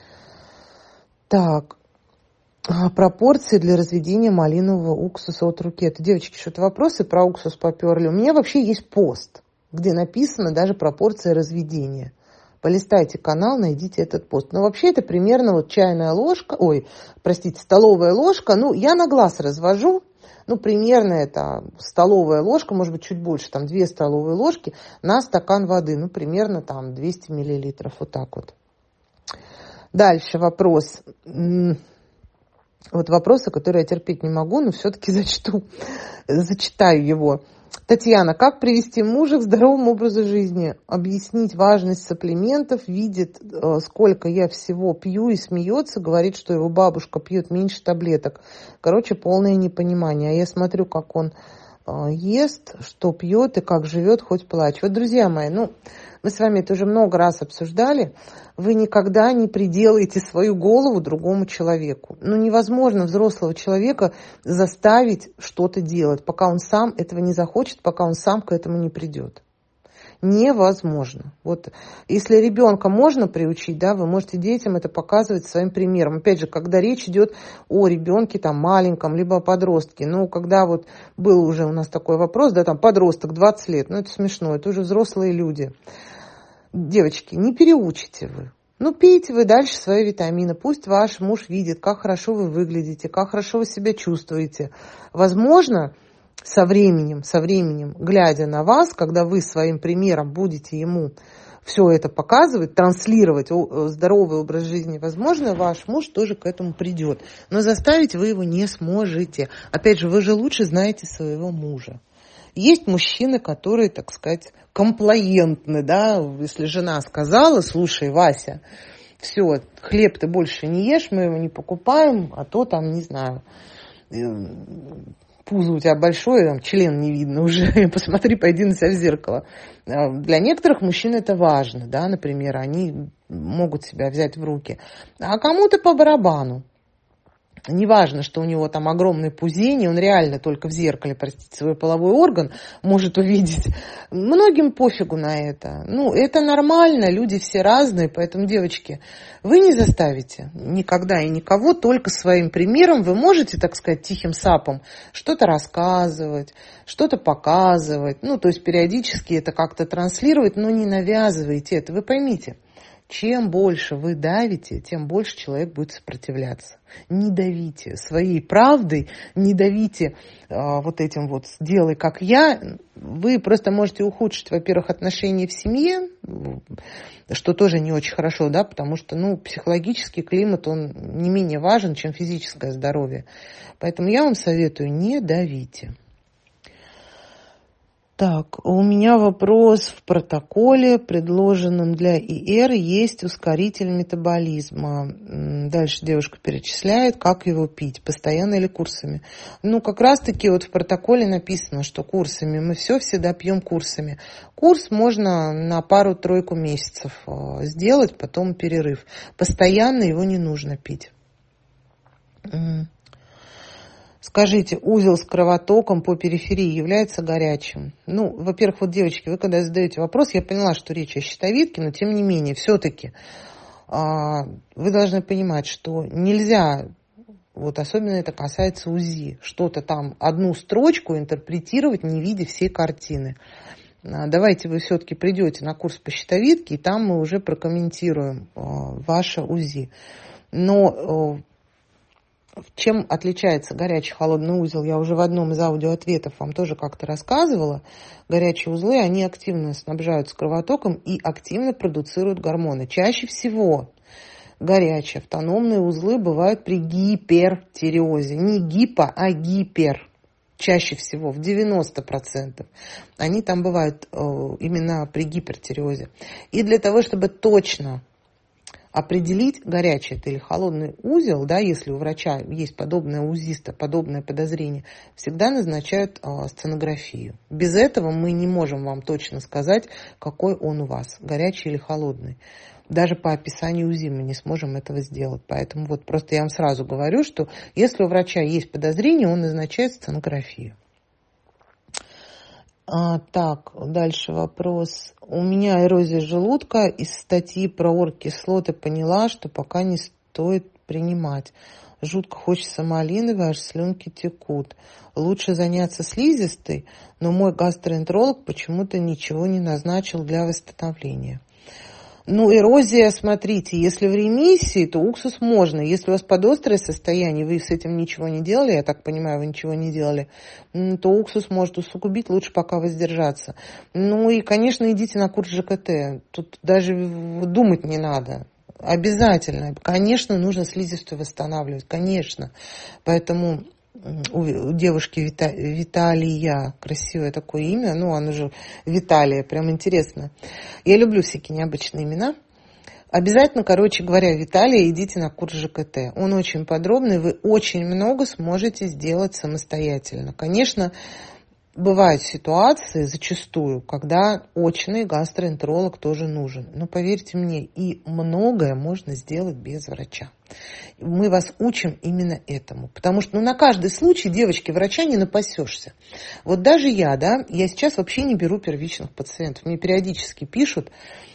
Так, пропорции для разведения малинового уксуса от руки. Это, девочки, что-то вопросы про уксус поперли. У меня вообще есть пост, где написано даже пропорция разведения. Полистайте канал, найдите этот пост. Но вообще это примерно вот чайная ложка, ой, простите, столовая ложка. Ну, я на глаз развожу. Ну, примерно это столовая ложка, может быть, чуть больше, там две столовые ложки на стакан воды. Ну, примерно там двести миллилитров, вот так вот. Дальше вопрос. Вот вопросы, которые я терпеть не могу, но все-таки зачту, зачитаю его. Татьяна, как привести мужа к здоровому образу жизни? Объяснить важность сапплиментов, видит, сколько я всего пью и смеется, говорит, что его бабушка пьет меньше таблеток. Короче, полное непонимание. А я смотрю, как он ест, что пьет и как живет, хоть плачь. Вот, друзья мои, ну, мы с вами это уже много раз обсуждали. Вы никогда не приделаете свою голову другому человеку. Ну, невозможно взрослого человека заставить что-то делать, пока он сам этого не захочет, пока он сам к этому не придет. Невозможно. Вот если ребенка можно приучить, да, вы можете детям это показывать своим примером. Опять же, когда речь идет о ребенке там маленьком, либо о подростке. Ну, когда вот был уже у нас такой вопрос, да, там подросток, двадцать лет, ну это смешно, это уже взрослые люди. Девочки, не переучите вы. Ну, пейте вы дальше свои витамины. Пусть ваш муж видит, как хорошо вы выглядите, как хорошо вы себя чувствуете. Возможно, со временем, со временем, глядя на вас, когда вы своим примером будете ему все это показывать, транслировать здоровый образ жизни, возможно, ваш муж тоже к этому придет. Но заставить вы его не сможете. Опять же, вы же лучше знаете своего мужа. Есть мужчины, которые, так сказать, комплаентны, да, если жена сказала, слушай, Вася, все, хлеб ты больше не ешь, мы его не покупаем, а то там, не знаю, пузо у тебя большое, там, член не видно уже, посмотри, пойди на себя в зеркало. Для некоторых мужчин это важно, да, например, они могут себя взять в руки, а кому-то по барабану. Неважно, что у него там огромное пузение, он реально только в зеркале, простите, свой половой орган может увидеть. Многим пофигу на это. Ну, это нормально, люди все разные, поэтому, девочки, вы не заставите никогда и никого, только своим примером вы можете, так сказать, тихим сапом что-то рассказывать, что-то показывать, ну, то есть периодически это как-то транслировать, но не навязывайте это, вы поймите. Чем больше вы давите, тем больше человек будет сопротивляться. Не давите своей правдой, не давите а, вот этим вот «сделай как я». Вы просто можете ухудшить, во-первых, отношения в семье, что тоже не очень хорошо, да, потому что, ну, психологический климат, он не менее важен, чем физическое здоровье. Поэтому я вам советую, не давите. Так, у меня вопрос. В протоколе, предложенном для ИР, есть ускоритель метаболизма. Дальше девушка перечисляет, как его пить, постоянно или курсами. Ну, как раз-таки вот в протоколе написано, что курсами. Мы все всегда пьем курсами. Курс можно на пару-тройку месяцев сделать, потом перерыв. Постоянно его не нужно пить. Скажите, узел с кровотоком по периферии является горячим? Ну, во-первых, вот, девочки, вы когда задаете вопрос, я поняла, что речь о щитовидке, но тем не менее, все-таки а, вы должны понимать, что нельзя, вот особенно это касается УЗИ, что-то там, одну строчку интерпретировать, не видя всей картины. А, давайте вы все-таки придете на курс по щитовидке, и там мы уже прокомментируем а, ваше УЗИ. Но... Чем отличается горячий холодный узел, я уже в одном из аудиоответов вам тоже как-то рассказывала. Горячие узлы, они активно снабжаются кровотоком и активно продуцируют гормоны. Чаще всего горячие автономные узлы бывают при гипертиреозе. Не гипо, а гипер. Чаще всего, в девяносто процентов. Они там бывают э, именно при гипертиреозе. И для того, чтобы точно определить, горячий это или холодный узел, да, если у врача есть подобное узисто, подобное подозрение, всегда назначают э, сценографию. Без этого мы не можем вам точно сказать, какой он у вас, горячий или холодный. Даже по описанию УЗИ мы не сможем этого сделать. Поэтому вот просто я вам сразу говорю, что если у врача есть подозрение, он назначает сценографию. А, так, дальше вопрос. У меня эрозия желудка. Из статьи про оргкислоты поняла, что пока не стоит принимать. Жутко хочется малиновой, аж слюнки текут. Лучше заняться слизистой, но мой гастроэнтеролог почему-то ничего не назначил для восстановления. Ну, эрозия, смотрите, если в ремиссии, то уксус можно. Если у вас подострое состояние, вы с этим ничего не делали, я так понимаю, вы ничего не делали, то уксус может усугубить, лучше пока воздержаться. Ну и, конечно, идите на курс ЖКТ. Тут даже думать не надо. Обязательно. Конечно, нужно слизистую восстанавливать, конечно. Поэтому... У девушки Вита, Виталия, красивое такое имя, ну, оно же Виталия, прям интересно. Я люблю всякие необычные имена. Обязательно, короче говоря, Виталия, идите на курс ЖКТ. Он очень подробный, вы очень много сможете сделать самостоятельно. Конечно, бывают ситуации, зачастую, когда очный гастроэнтеролог тоже нужен. Но поверьте мне, и многое можно сделать без врача. Мы вас учим именно этому. Потому что ну, на каждый случай, девочки, врача не напасешься. Вот даже я, да, я сейчас вообще не беру первичных пациентов. Мне периодически пишут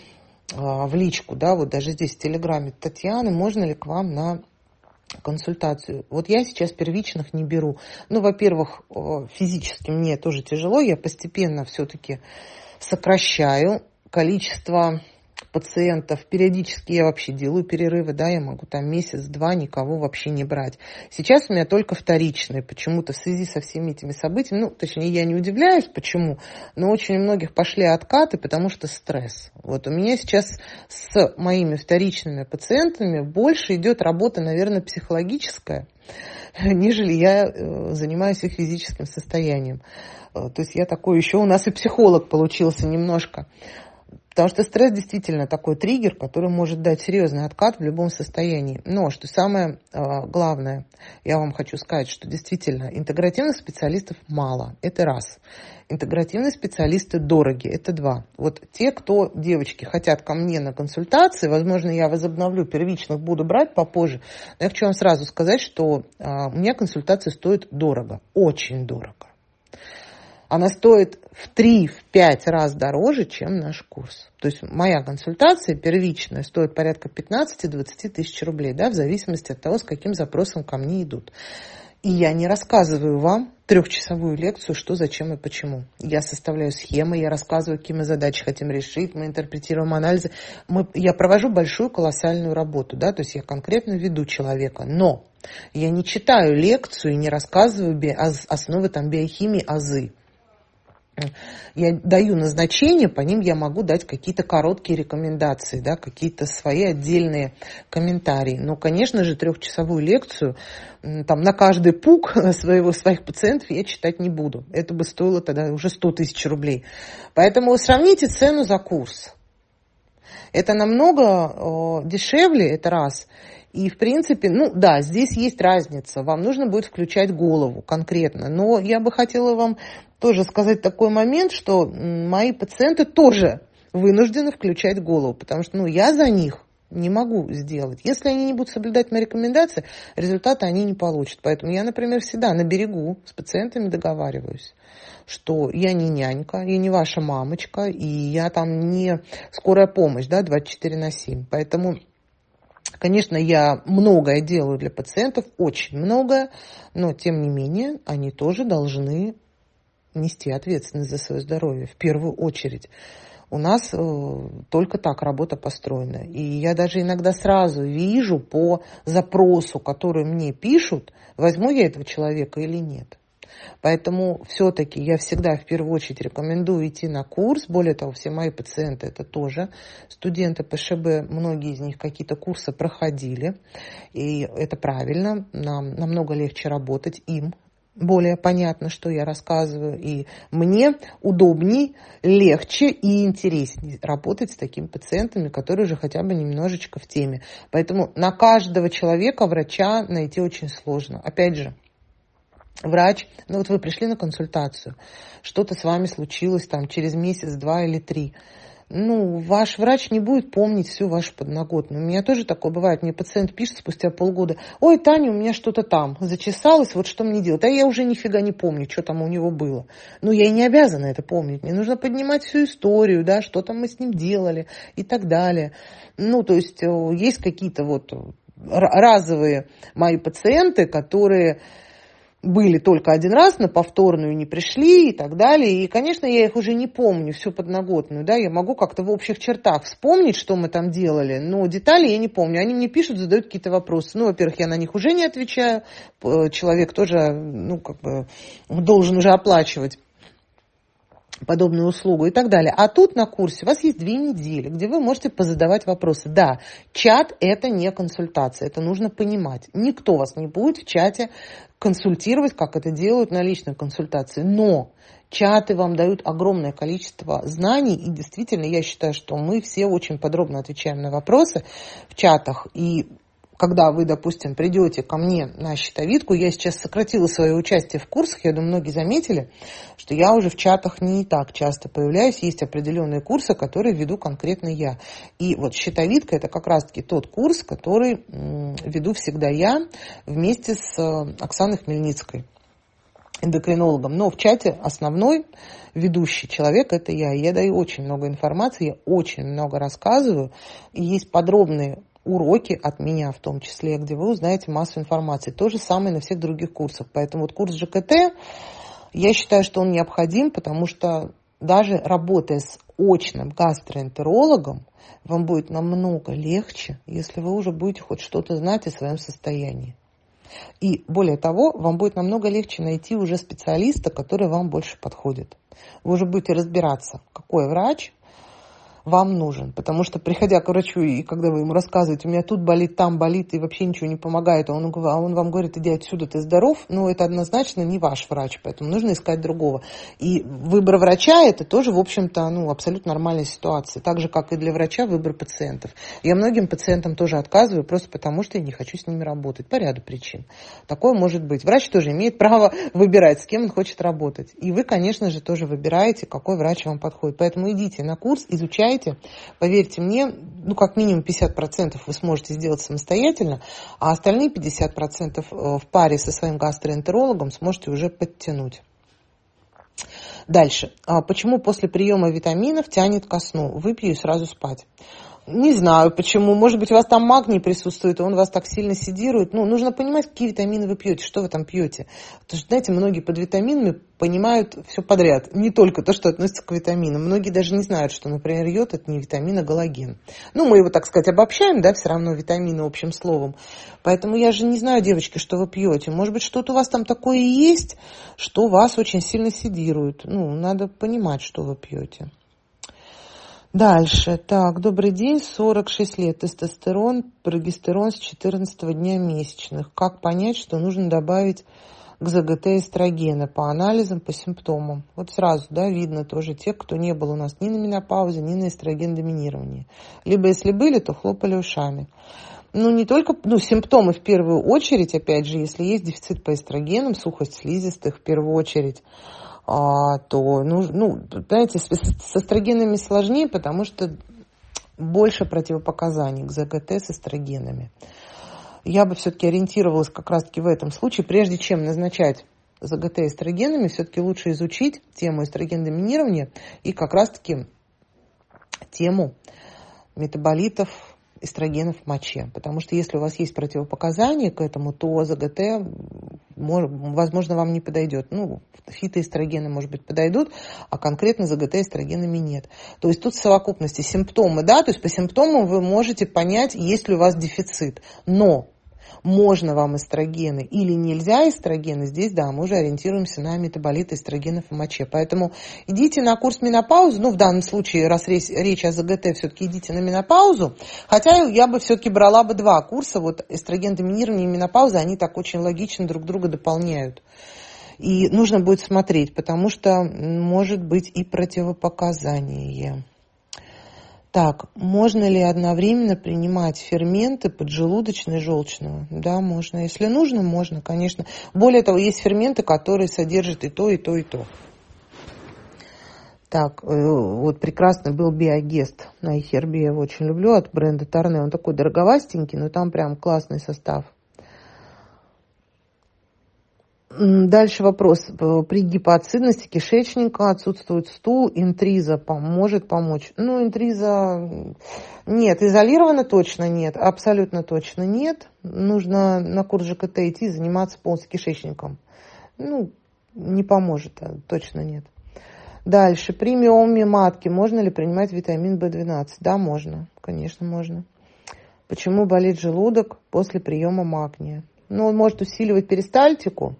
а, в личку, да, вот даже здесь в Телеграме: Татьяна, можно ли к вам на консультацию? Вот я сейчас первичных не беру. Ну, во-первых, физически мне тоже тяжело. Я постепенно все-таки сокращаю количество пациентов. Периодически я вообще делаю перерывы, да, я могу там месяц-два никого вообще не брать. Сейчас у меня только вторичные, почему-то в связи со всеми этими событиями, ну, точнее, я не удивляюсь, почему, но очень у многих пошли откаты, потому что стресс. Вот у меня сейчас с моими вторичными пациентами больше идет работа, наверное, психологическая, нежели я занимаюсь их физическим состоянием. То есть я такой еще, у нас и психолог получился немножко. Потому что стресс действительно такой триггер, который может дать серьезный откат в любом состоянии. Но что самое э, главное, я вам хочу сказать, что действительно интегративных специалистов мало. Это раз. Интегративные специалисты дороги. Это два. Вот те, кто, девочки, хотят ко мне на консультации, возможно, я возобновлю, первичных буду брать попозже. Но я хочу вам сразу сказать, что э, у меня консультация стоит дорого. Очень дорого. Она стоит в три-пять раз дороже, чем наш курс. То есть моя консультация первичная стоит порядка пятнадцать-двадцать тысяч рублей, да, в зависимости от того, с каким запросом ко мне идут. И я не рассказываю вам трехчасовую лекцию, что, зачем и почему. Я составляю схемы, я рассказываю, какие мы задачи хотим решить, мы интерпретируем анализы. Мы, я провожу большую колоссальную работу, да, то есть я конкретно веду человека, но я не читаю лекцию и не рассказываю би, основы там, биохимии, азы. Я даю назначения, по ним я могу дать какие-то короткие рекомендации, да, какие-то свои отдельные комментарии. Но, конечно же, трехчасовую лекцию там, на каждый пук своего, своих пациентов я читать не буду. Это бы стоило тогда уже сто тысяч рублей. Поэтому сравните цену за курс. Это намного э, дешевле, это раз. И, в принципе, ну да, здесь есть разница. Вам нужно будет включать голову конкретно. Но я бы хотела вам тоже сказать такой момент, что мои пациенты тоже вынуждены включать голову. Потому что ну, я за них не могу сделать. Если они не будут соблюдать мои рекомендации, результата они не получат. Поэтому я, например, всегда на берегу с пациентами договариваюсь, что я не нянька, я не ваша мамочка, и я там не скорая помощь, да, двадцать четыре на семь. Поэтому... Конечно, я многое делаю для пациентов, очень многое, но тем не менее они тоже должны нести ответственность за свое здоровье в первую очередь. У нас э, только так работа построена. И я даже иногда сразу вижу по запросу, который мне пишут, возьму я этого человека или нет. Поэтому все-таки я всегда в первую очередь рекомендую идти на курс. Более того, все мои пациенты это тоже студенты ПШБ. Многие из них какие-то курсы проходили. И это правильно. Нам намного легче работать им. Более понятно, что я рассказываю. И мне удобней, легче и интереснее работать с такими пациентами, которые уже хотя бы немножечко в теме. Поэтому на каждого человека врача найти очень сложно. Опять же, врач, ну вот вы пришли на консультацию, что-то с вами случилось там через месяц, два или три. Ну, ваш врач не будет помнить всю вашу подноготную. У меня тоже такое бывает. Мне пациент пишет спустя полгода: ой, Таня, у меня что-то там зачесалось, вот что мне делать? А я уже нифига не помню, что там у него было. Ну, я и не обязана это помнить. Мне нужно поднимать всю историю, да, что там мы с ним делали и так далее. Ну, то есть есть какие-то вот разовые мои пациенты, которые... были только один раз, на повторную не пришли и так далее. И, конечно, я их уже не помню, всю подноготную. Да? Я могу как-то в общих чертах вспомнить, что мы там делали, но детали я не помню. Они мне пишут, задают какие-то вопросы. Ну, во-первых, я на них уже не отвечаю. Человек тоже, ну, как бы должен уже оплачивать подобную услугу и так далее. А тут на курсе у вас есть две недели, где вы можете позадавать вопросы. Да, чат – это не консультация, это нужно понимать. Никто вас не будет в чате консультировать, как это делают на личной консультации. Но чаты вам дают огромное количество знаний, и действительно я считаю, что мы все очень подробно отвечаем на вопросы в чатах. И когда вы, допустим, придете ко мне на щитовидку, я сейчас сократила свое участие в курсах, я думаю, многие заметили, что я уже в чатах не так часто появляюсь, есть определенные курсы, которые веду конкретно я. И вот щитовидка – это как раз-таки тот курс, который веду всегда я вместе с Оксаной Хмельницкой, эндокринологом. Но в чате основной ведущий человек – это я. Я даю очень много информации, я очень много рассказываю, и есть подробные уроки от меня в том числе, где вы узнаете массу информации. То же самое на всех других курсах. Поэтому вот курс ЖКТ, я считаю, что он необходим, потому что даже работая с очным гастроэнтерологом, вам будет намного легче, если вы уже будете хоть что-то знать о своем состоянии. И более того, вам будет намного легче найти уже специалиста, который вам больше подходит. Вы уже будете разбираться, какой врач вам нужен. Потому что, приходя к врачу, и когда вы ему рассказываете, у меня тут болит, там болит, и вообще ничего не помогает, а он, а он вам говорит, иди отсюда, ты здоров, ну, это однозначно не ваш врач, поэтому нужно искать другого. И выбор врача – это тоже, в общем-то, ну, абсолютно нормальная ситуация. Так же, как и для врача выбор пациентов. Я многим пациентам тоже отказываю, просто потому что я не хочу с ними работать, по ряду причин. Такое может быть. Врач тоже имеет право выбирать, с кем он хочет работать. И вы, конечно же, тоже выбираете, какой врач вам подходит. Поэтому идите на курс, изучайте. Поверьте мне, ну, как минимум пятьдесят процентов вы сможете сделать самостоятельно, а остальные пятьдесят процентов в паре со своим гастроэнтерологом сможете уже подтянуть. Дальше. Почему после приема витаминов тянет ко сну? Выпью и сразу спать. Не знаю почему. Может быть, у вас там магний присутствует, и он вас так сильно седирует. Ну, нужно понимать, какие витамины вы пьете, что вы там пьете. Потому что, знаете, многие под витаминами понимают все подряд. Не только то, что относится к витаминам. Многие даже не знают, что, например, йод – это не витамин, а галоген. Ну, мы его, так сказать, обобщаем, да, все равно витамины общим словом. Поэтому я же не знаю, девочки, что вы пьете. Может быть, что-то у вас там такое есть, что вас очень сильно седирует. Ну, надо понимать, что вы пьете. Дальше. Так, добрый день, сорок шесть лет, тестостерон, прогестерон с четырнадцатого дня месячных. Как понять, что нужно добавить к ЗГТ эстрогена по анализам, по симптомам? Вот сразу, да, видно тоже тех, кто не был у нас ни на менопаузе, ни на эстроген-доминировании. Либо если были, то хлопали ушами. Ну, не только, ну, симптомы в первую очередь, опять же, если есть дефицит по эстрогенам, сухость слизистых в первую очередь, А, то, ну, ну, знаете, с, с эстрогенами сложнее, потому что больше противопоказаний к ЗГТ с эстрогенами. Я бы все-таки ориентировалась как раз-таки в этом случае, прежде чем назначать ЗГТ эстрогенами, все-таки лучше изучить тему эстроген-доминирования и как раз-таки тему метаболитов эстрогенов в моче. Потому что если у вас есть противопоказания к этому, то ЗГТ, возможно, вам не подойдет. Ну, фитоэстрогены, может быть, подойдут, а конкретно ЗГТ эстрогенами нет. То есть тут в совокупности симптомы, да, то есть по симптомам вы можете понять, есть ли у вас дефицит. Но можно вам эстрогены или нельзя эстрогены, здесь, да, мы уже ориентируемся на метаболиты эстрогенов в моче. Поэтому идите на курс менопаузы, ну, в данном случае, раз речь, речь о ЗГТ, все-таки идите на менопаузу, хотя я бы все-таки брала бы два курса, вот эстроген доминирование и менопауза, они так очень логично друг друга дополняют. И нужно будет смотреть, потому что может быть и противопоказание. Так, можно ли одновременно принимать ферменты поджелудочного и желчного? Да, можно. Если нужно, можно, конечно. Более того, есть ферменты, которые содержат и то, и то, и то. Так, вот прекрасный был биогест на iHerb, я его очень люблю, от бренда Торне. Он такой дороговастенький, но там прям классный состав. Дальше вопрос. При гипоацидности кишечника отсутствует стул, интриза поможет помочь? Ну, интриза нет, изолировано точно нет, абсолютно точно нет. Нужно на курс ЖКТ идти и заниматься полностью кишечником. Ну, не поможет, точно нет. Дальше. При миоме матки можно ли принимать витамин бэ двенадцать? Да, можно, конечно, можно. Почему болит желудок после приема магния? Ну, он может усиливать перистальтику.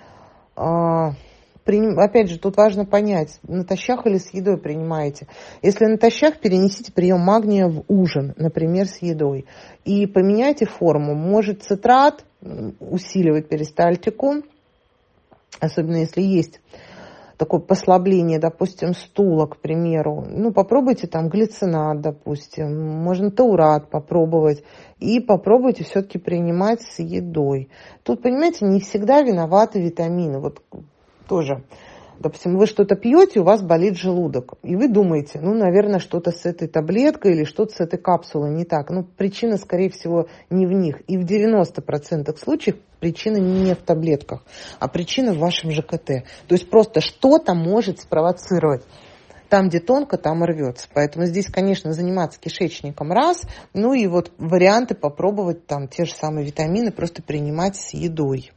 Опять же, тут важно понять, натощак или с едой принимаете. Если натощак, перенесите прием магния в ужин, например, с едой. И поменяйте форму. Может цитрат усиливать перистальтику, особенно если есть такое послабление, допустим, стула, к примеру. Ну, попробуйте там глицинат, допустим, можно таурат попробовать. И попробуйте все-таки принимать с едой. Тут, понимаете, не всегда виноваты витамины. Вот тоже, допустим, вы что-то пьете, у вас болит желудок. И вы думаете, ну, наверное, что-то с этой таблеткой или что-то с этой капсулой не так. Ну, причина, скорее всего, не в них. И в девяноста процентах случаев причина не в таблетках, а причина в вашем ЖКТ. То есть просто что-то может спровоцировать. Там, где тонко, там и рвется. Поэтому здесь, конечно, заниматься кишечником раз. Ну и вот варианты попробовать там те же самые витамины просто принимать с едой.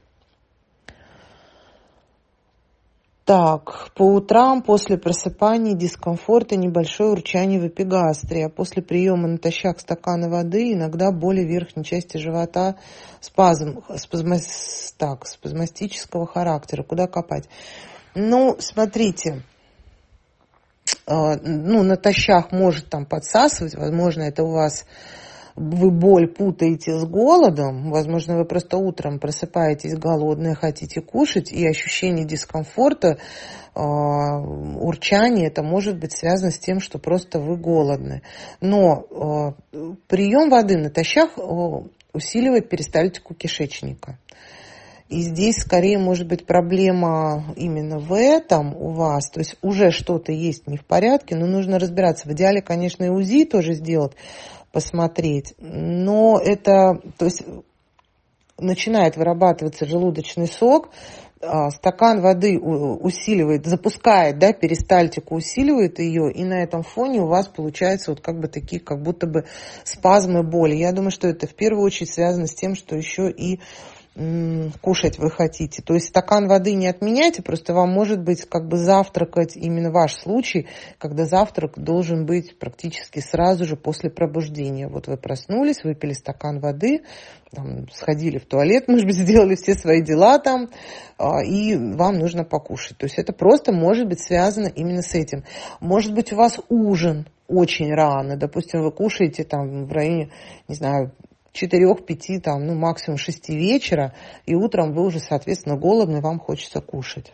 Так, по утрам после просыпания дискомфорт и небольшое урчание в эпигастре, а после приема натощак стакана воды иногда боли в верхней части живота, спазм, спазмо, так, спазматического характера. Куда копать? Ну, смотрите, ну, натощак может там подсасывать, возможно, это у вас вы боль путаете с голодом, возможно, вы просто утром просыпаетесь голодные, хотите кушать, и ощущение дискомфорта, урчание, это может быть связано с тем, что просто вы голодны. Но прием воды натощак усиливает перистальтику кишечника. И здесь скорее может быть проблема именно в этом у вас. То есть уже что-то есть не в порядке, но нужно разбираться. В идеале, конечно, и УЗИ тоже сделать, посмотреть. Но это, то есть начинает вырабатываться желудочный сок, стакан воды усиливает, запускает, да, перистальтику, усиливает ее, и на этом фоне у вас получается вот как бы такие, как будто бы спазмы боли. Я думаю, что это в первую очередь связано с тем, что еще и кушать вы хотите. То есть стакан воды не отменяйте, просто вам может быть как бы завтракать, именно ваш случай, когда завтрак должен быть практически сразу же после пробуждения. Вот вы проснулись, выпили стакан воды, там, сходили в туалет, может быть, сделали все свои дела там, и вам нужно покушать. То есть это просто может быть связано именно с этим. Может быть, у вас ужин очень рано, допустим, вы кушаете там в районе, не знаю, четырех, пяти, там, ну, максимум шести вечера, и утром вы уже, соответственно, голодны, вам хочется кушать.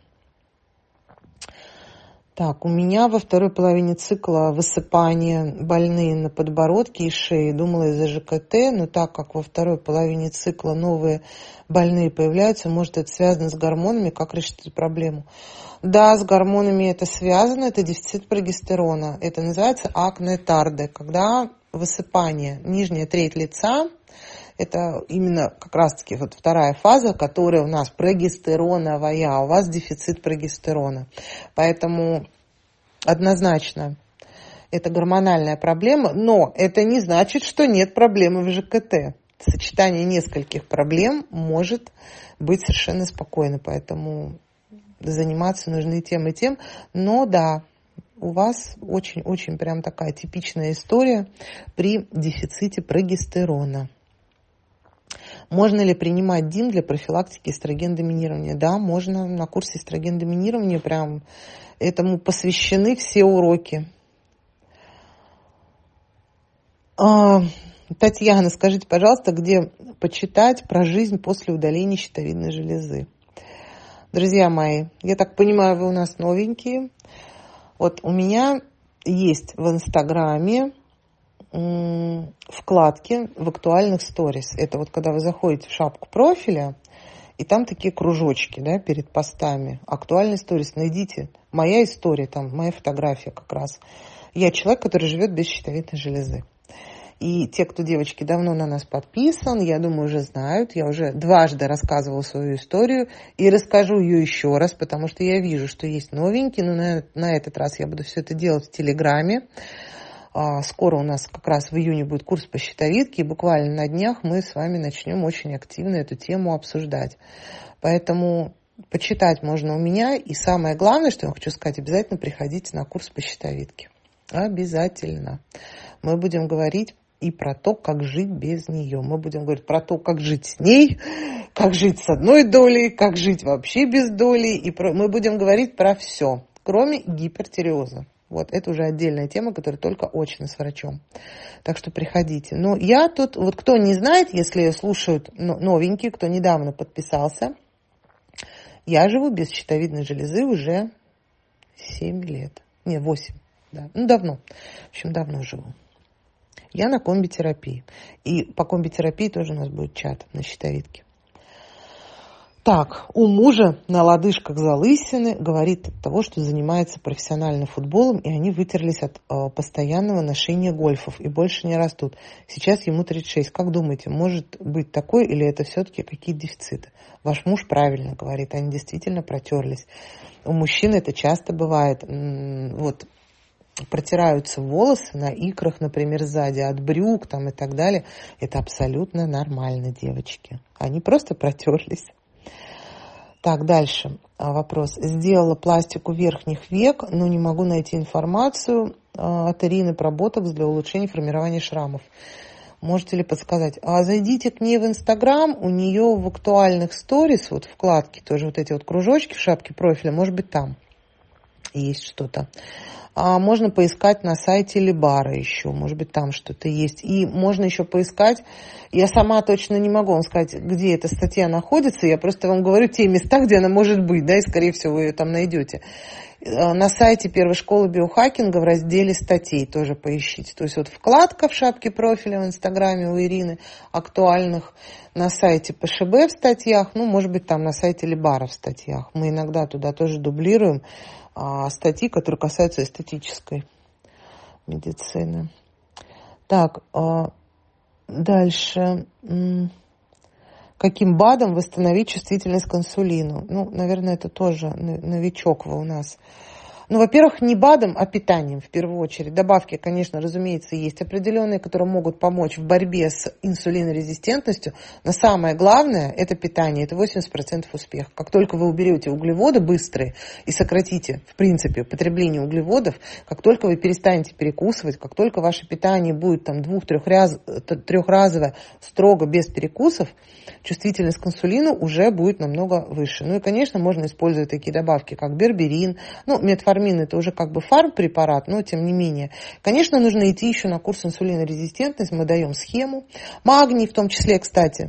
Так, у меня во второй половине цикла высыпания больные на подбородке и шее. Думала из-за ЖКТ, но так как во второй половине цикла новые больные появляются, может, это связано с гормонами, как решить эту проблему? Да, с гормонами это связано, это дефицит прогестерона. Это называется акне тарде, когда высыпание, нижняя треть лица, это именно как раз-таки вот вторая фаза, которая у нас прогестероновая, а у вас дефицит прогестерона. Поэтому однозначно это гормональная проблема, но это не значит, что нет проблемы в ЖКТ. Сочетание нескольких проблем может быть совершенно спокойно, поэтому заниматься нужно и тем, и тем. Но да, у вас очень-очень прям такая типичная история при дефиците прогестерона. Можно ли принимать ДИН для профилактики эстрогендоминирования? Да, можно. На курсе эстрогендоминирования прям этому посвящены все уроки. А, Татьяна, скажите, пожалуйста, где почитать про жизнь после удаления щитовидной железы? Друзья мои, я так понимаю, вы у нас новенькие. Вот у меня есть в Инстаграме вкладки в актуальных сторис. Это вот когда вы заходите в шапку профиля, и там такие кружочки, да, перед постами. Актуальные сторис. Найдите. Моя история, там, моя фотография как раз. Я человек, который живет без щитовидной железы. И те, кто, девочки, давно на нас подписан, я думаю, уже знают. Я уже дважды рассказывала свою историю и расскажу ее еще раз, потому что я вижу, что есть новенькие, но на, на этот раз я буду все это делать в Телеграме. Скоро у нас как раз в июне будет курс по щитовидке, и буквально на днях мы с вами начнем очень активно эту тему обсуждать. Поэтому почитать можно у меня. И самое главное, что я хочу сказать, обязательно приходите на курс по щитовидке. Обязательно. Мы будем говорить и про то, как жить без нее. Мы будем говорить про то, как жить с ней, как жить с одной долей, как жить вообще без доли. И про... мы будем говорить про все, кроме гипертиреоза. Вот, это уже отдельная тема, которая только очно с врачом. Так что приходите. Но я тут, вот кто не знает, если слушают новенькие, кто недавно подписался, я живу без щитовидной железы уже семь лет. Не, восемь. Да. Ну, давно. В общем, давно живу. Я на комбитерапии. И по комбитерапии тоже у нас будет чат на щитовидке. Так, у мужа на лодыжках залысины, говорит от того, что занимается профессиональным футболом, и они вытерлись от э, постоянного ношения гольфов и больше не растут. Сейчас ему тридцать шесть. Как думаете, может быть такое или это все-таки какие дефициты? Ваш муж правильно говорит, они действительно протерлись. У мужчин это часто бывает. Вот протираются волосы на икрах, например, сзади, от брюк там, и так далее. Это абсолютно нормально, девочки. Они просто протерлись. Так, дальше вопрос. Сделала пластику верхних век, но не могу найти информацию от Ирины про ботокс для улучшения формирования шрамов. Можете ли подсказать? А зайдите к ней в Инстаграм, у нее в актуальных сторис, вот вкладки, тоже вот эти вот кружочки в шапке профиля, может быть, там есть что-то. А можно поискать на сайте Либара еще, может быть, там что-то есть. И можно еще поискать, я сама точно не могу вам сказать, где эта статья находится, я просто вам говорю те места, где она может быть, да, и, скорее всего, вы ее там найдете. На сайте Первой школы биохакинга в разделе статей тоже поищите. То есть вот вкладка в шапке профиля в Инстаграме у Ирины актуальных, на сайте ПШБ в статьях, ну, может быть, там на сайте Либара в статьях. Мы иногда туда тоже дублируем а, статьи, которые касаются эстетической медицины. Так, а, дальше. Каким БАДом восстановить чувствительность к инсулину? Ну, наверное, это тоже новичок вы у нас. Ну, во-первых, не БАДом, а питанием в первую очередь. Добавки, конечно, разумеется, есть определенные, которые могут помочь в борьбе с инсулинорезистентностью. Но самое главное – это питание, это восемьдесят процентов успеха. Как только вы уберете углеводы быстрые и сократите, в принципе, потребление углеводов, как только вы перестанете перекусывать, как только ваше питание будет там двух-трехразовое, строго без перекусов, чувствительность к инсулину уже будет намного выше. Ну и, конечно, можно использовать такие добавки, как берберин, ну, метформин. Это уже как бы фармпрепарат, но тем не менее. Конечно, нужно идти еще на курс инсулинорезистентность. Мы даем схему. Магний в том числе, кстати,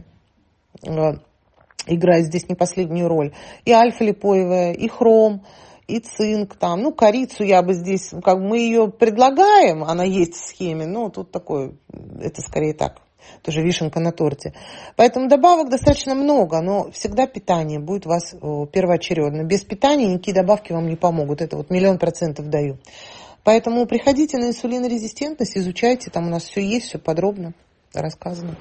играет здесь не последнюю роль. И альфа-липоевая, и хром, и цинк. Там. Ну, корицу я бы здесь, как бы мы ее предлагаем, она есть в схеме, но тут такое, это скорее так. Тоже вишенка на торте. Поэтому добавок достаточно много, но всегда питание будет у вас первоочередно. Без питания никакие добавки вам не помогут. Это вот миллион процентов даю. Поэтому приходите на инсулинорезистентность, изучайте. Там у нас все есть, все подробно рассказано.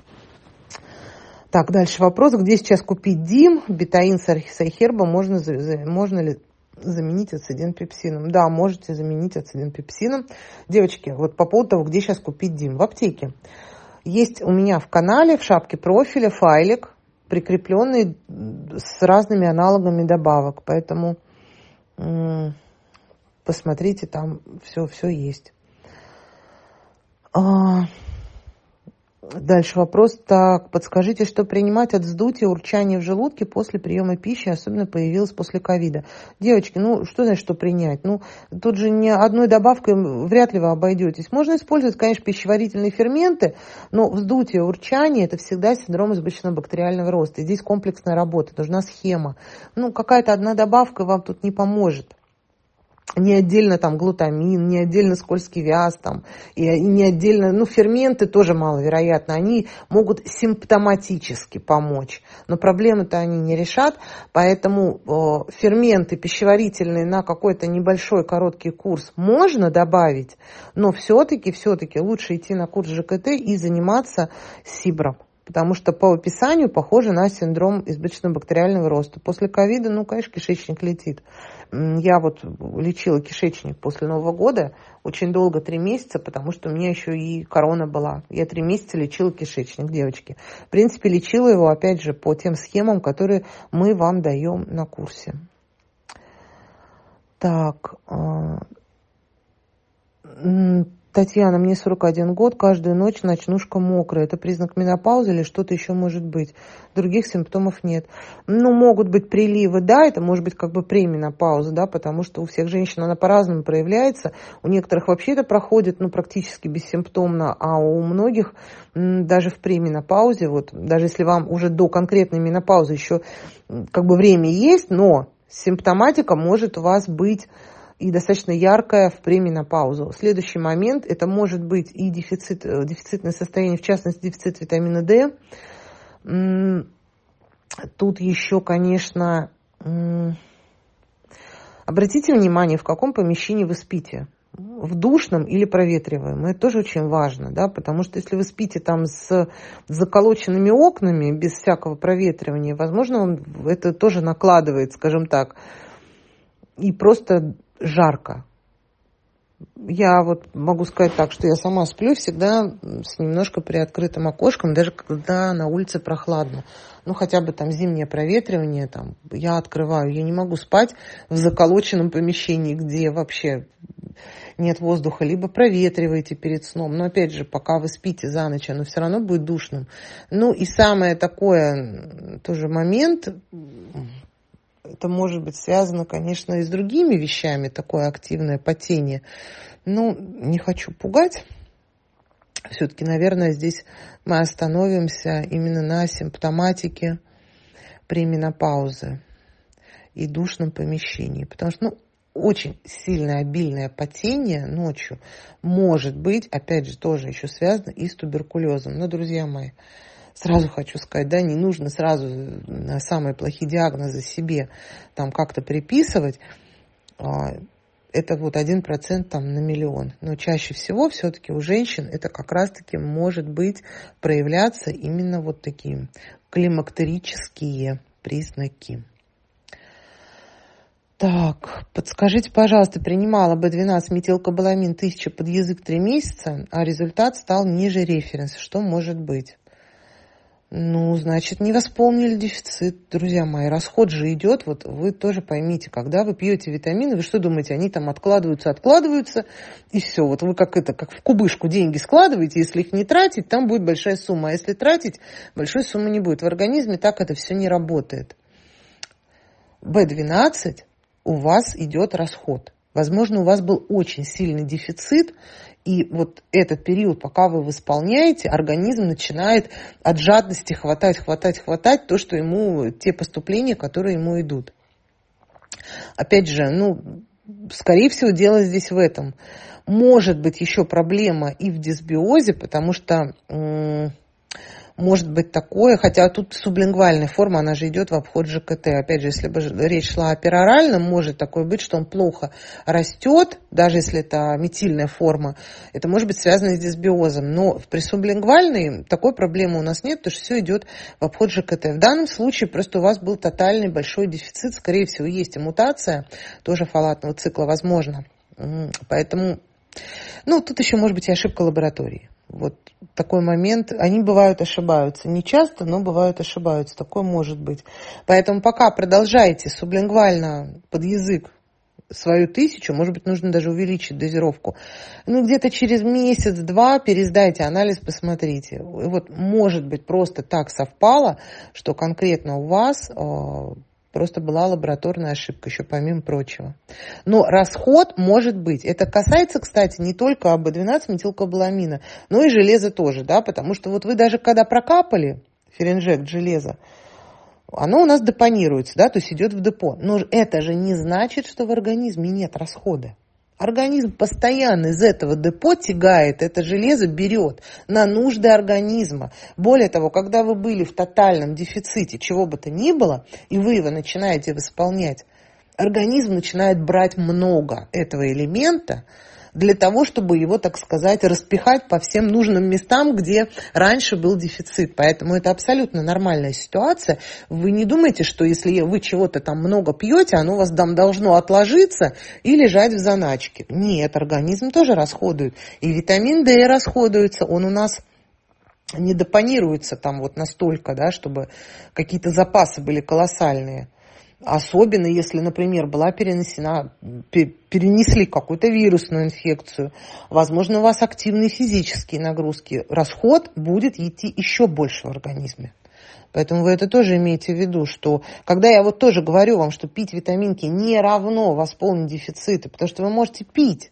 Так, дальше вопрос. Где сейчас купить ДИМ? Бетаин с айхербом можно, можно ли заменить ацидин-пепсином? Да, можете заменить ацидин-пепсином. Девочки, вот по поводу того, где сейчас купить ДИМ. В аптеке. Есть у меня в канале, в шапке профиля файлик, прикрепленный с разными аналогами добавок. Поэтому м- посмотрите, там все, все есть. А- Дальше вопрос. Так, подскажите, что принимать от вздутия, урчания в желудке после приема пищи, особенно появилось после ковида. Девочки, ну что значит, что принять? Ну, тут же ни одной добавкой вряд ли вы обойдетесь. Можно использовать, конечно, пищеварительные ферменты, но вздутие, урчание – это всегда синдром избыточного бактериального роста. И здесь комплексная работа, нужна схема. Ну, какая-то одна добавка вам тут не поможет. Не отдельно там глутамин, не отдельно скользкий вяз, там, и не отдельно, ну, ферменты тоже маловероятно, они могут симптоматически помочь, но проблемы-то они не решат, поэтому э, ферменты пищеварительные на какой-то небольшой короткий курс можно добавить, но все-таки, все-таки лучше идти на курс ЖКТ и заниматься СИБРом. Потому что по описанию похоже на синдром избыточного бактериального роста. После ковида, ну, конечно, кишечник летит. Я вот лечила кишечник после Нового года очень долго, три месяца, потому что у меня еще и корона была. Я три месяца лечила кишечник, девочки. В принципе, лечила его, опять же, по тем схемам, которые мы вам даем на курсе. Так... Татьяна, мне сорок один год, каждую ночь ночнушка мокрая. Это признак менопаузы или что-то еще может быть? Других симптомов нет. Ну, могут быть приливы, да, это может быть как бы пременопауза, да, потому что у всех женщин она по-разному проявляется. У некоторых вообще это проходит, ну, практически бессимптомно, а у многих даже в пременопаузе, вот, даже если вам уже до конкретной менопаузы еще как бы время есть, но симптоматика может у вас быть и достаточно яркая в пременопаузу. Следующий момент, это может быть и дефицит, дефицитное состояние, в частности, дефицит витамина D. Тут еще, конечно, обратите внимание, в каком помещении вы спите. В душном или проветриваемом. Это тоже очень важно, да, потому что если вы спите там с заколоченными окнами, без всякого проветривания, возможно, он, это тоже накладывает, скажем так, и просто жарко. Я вот могу сказать так, что я сама сплю всегда с немножко приоткрытым окошком, даже когда на улице прохладно. Ну, хотя бы там зимнее проветривание, там, я открываю. Я не могу спать в заколоченном помещении, где вообще нет воздуха. Либо проветривайте перед сном. Но, опять же, пока вы спите за ночь, оно все равно будет душным. Ну, и самое такое тоже момент... это может быть связано, конечно, и с другими вещами, такое активное потение. Но не хочу пугать. Все-таки, наверное, здесь мы остановимся именно на симптоматике при менопаузе и душном помещении. Потому что, ну, очень сильное обильное потение ночью может быть, опять же, тоже еще связано и с туберкулезом. Но, друзья мои, сразу хочу сказать, да, не нужно сразу на самые плохие диагнозы себе там как-то приписывать. Это вот один процент там на миллион. Но чаще всего все-таки у женщин это как раз-таки может быть проявляться именно вот такие климактерические признаки. Так, подскажите, пожалуйста, принимала бэ двенадцать метилкобаламин тысяча под язык три месяца, а результат стал ниже референса. Что может быть? Ну, значит, не восполнили дефицит, друзья мои. Расход же идет. Вот вы тоже поймите, когда вы пьете витамины, вы что думаете, они там откладываются, откладываются, и все. Вот вы как это, как в кубышку деньги складываете, если их не тратить, там будет большая сумма. А если тратить, большой суммы не будет. В организме так это все не работает. бэ двенадцать у вас идет расход. Возможно, у вас был очень сильный дефицит, и вот этот период, пока вы восполняете, организм начинает от жадности хватать, хватать, хватать то, что ему, те поступления, которые ему идут. Опять же, ну, скорее всего, дело здесь в этом. Может быть еще проблема и в дисбиозе, потому что м- может быть такое, хотя тут сублингвальная форма, она же идет в обход жэ ка тэ. Опять же, если бы речь шла о пероральном, может такое быть, что он плохо растет, даже если это метильная форма, это может быть связано с дисбиозом. Но при сублингвальной такой проблемы у нас нет, потому что все идет в обход жэ ка тэ. В данном случае просто у вас был тотальный большой дефицит, скорее всего, есть и мутация, тоже фолатного цикла, возможно. Поэтому, ну, тут еще может быть и ошибка лаборатории. Вот такой момент. Они бывают ошибаются. Не часто, но бывают ошибаются. Такое может быть. Поэтому пока продолжайте сублингвально под язык свою тысячу, может быть, нужно даже увеличить дозировку. Ну, где-то через месяц-два пересдайте анализ, посмотрите. И вот, может быть, просто так совпало, что конкретно у вас просто была лабораторная ошибка, еще помимо прочего. Но расход может быть. Это касается, кстати, не только бэ двенадцать метилкобаламина, но и железа тоже, да, потому что вот вы даже когда прокапали феринжект железа, оно у нас депонируется, да, то есть идет в депо. Но это же не значит, что в организме нет расхода. Организм постоянно из этого депо тягает, это железо берет на нужды организма. Более того, когда вы были в тотальном дефиците чего бы то ни было, и вы его начинаете восполнять, организм начинает брать много этого элемента для того, чтобы его, так сказать, распихать по всем нужным местам, где раньше был дефицит. Поэтому это абсолютно нормальная ситуация. Вы не думайте, что если вы чего-то там много пьете, оно у вас там должно отложиться и лежать в заначке. Нет, организм тоже расходует. И витамин дэ расходуется, он у нас не депонируется там вот настолько, да, чтобы какие-то запасы были колоссальные. Особенно если, например, была перенесена, перенесли какую-то вирусную инфекцию, возможно, у вас активные физические нагрузки, расход будет идти еще больше в организме. Поэтому вы это тоже имеете в виду, что когда я вот тоже говорю вам, что пить витаминки не равно восполнить дефициты, потому что вы можете пить,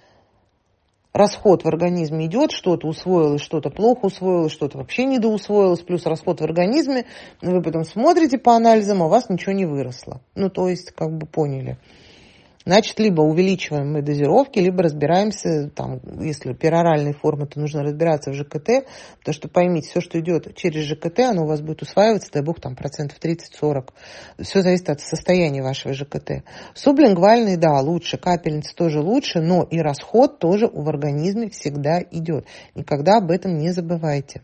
расход в организме идет, что-то усвоилось, что-то плохо усвоилось, что-то вообще недоусвоилось, плюс расход в организме, вы потом смотрите по анализам, а у вас ничего не выросло. Ну, то есть, как бы поняли. Значит, либо увеличиваем мы дозировки, либо разбираемся, там, если пероральные формы, то нужно разбираться в жэ ка тэ, потому что поймите, все, что идет через жэ ка тэ, оно у вас будет усваиваться, дай бог, там, процентов тридцать-сорок. Все зависит от состояния вашего жэ ка тэ. Сублингвальный, да, лучше, капельницы тоже лучше, но и расход тоже в организме всегда идет. Никогда об этом не забывайте.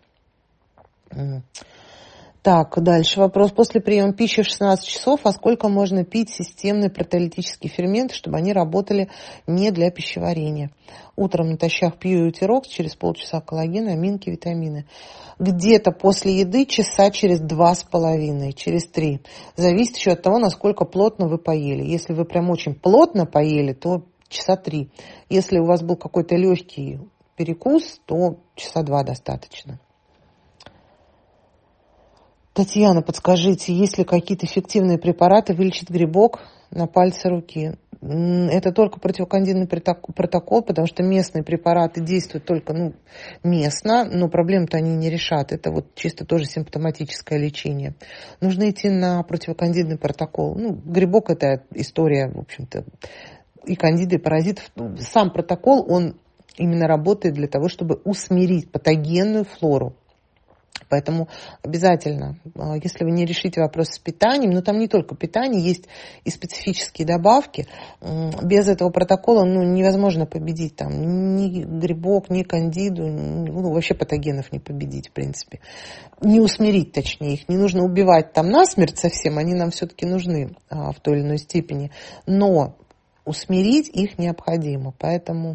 Так, дальше вопрос. После приема пищи в шестнадцать часов, а сколько можно пить системные протеолитические ферменты, чтобы они работали не для пищеварения? Утром натощак пью утирокс, через полчаса коллаген, аминки, витамины. Где-то после еды часа через два с половиной, через три. Зависит еще от того, насколько плотно вы поели. Если вы прям очень плотно поели, то часа три. Если у вас был какой-то легкий перекус, то часа два достаточно. Татьяна, подскажите, есть ли какие-то эффективные препараты вылечить грибок на пальце руки? Это только противокандидный протокол, потому что местные препараты действуют только ну, местно, но проблем-то они не решат. Это вот чисто тоже симптоматическое лечение. Нужно идти на противокандидный протокол. Ну, грибок – это история, в общем-то, и кандиды, и паразитов. Сам протокол, он именно работает для того, чтобы усмирить патогенную флору. Поэтому обязательно, если вы не решите вопрос с питанием, но там не только питание, есть и специфические добавки, без этого протокола ну, невозможно победить там ни грибок, ни кандиду, ну, вообще патогенов не победить, в принципе. Не усмирить, точнее, их не нужно убивать там насмерть совсем, они нам все-таки нужны а, в той или иной степени, но усмирить их необходимо, поэтому...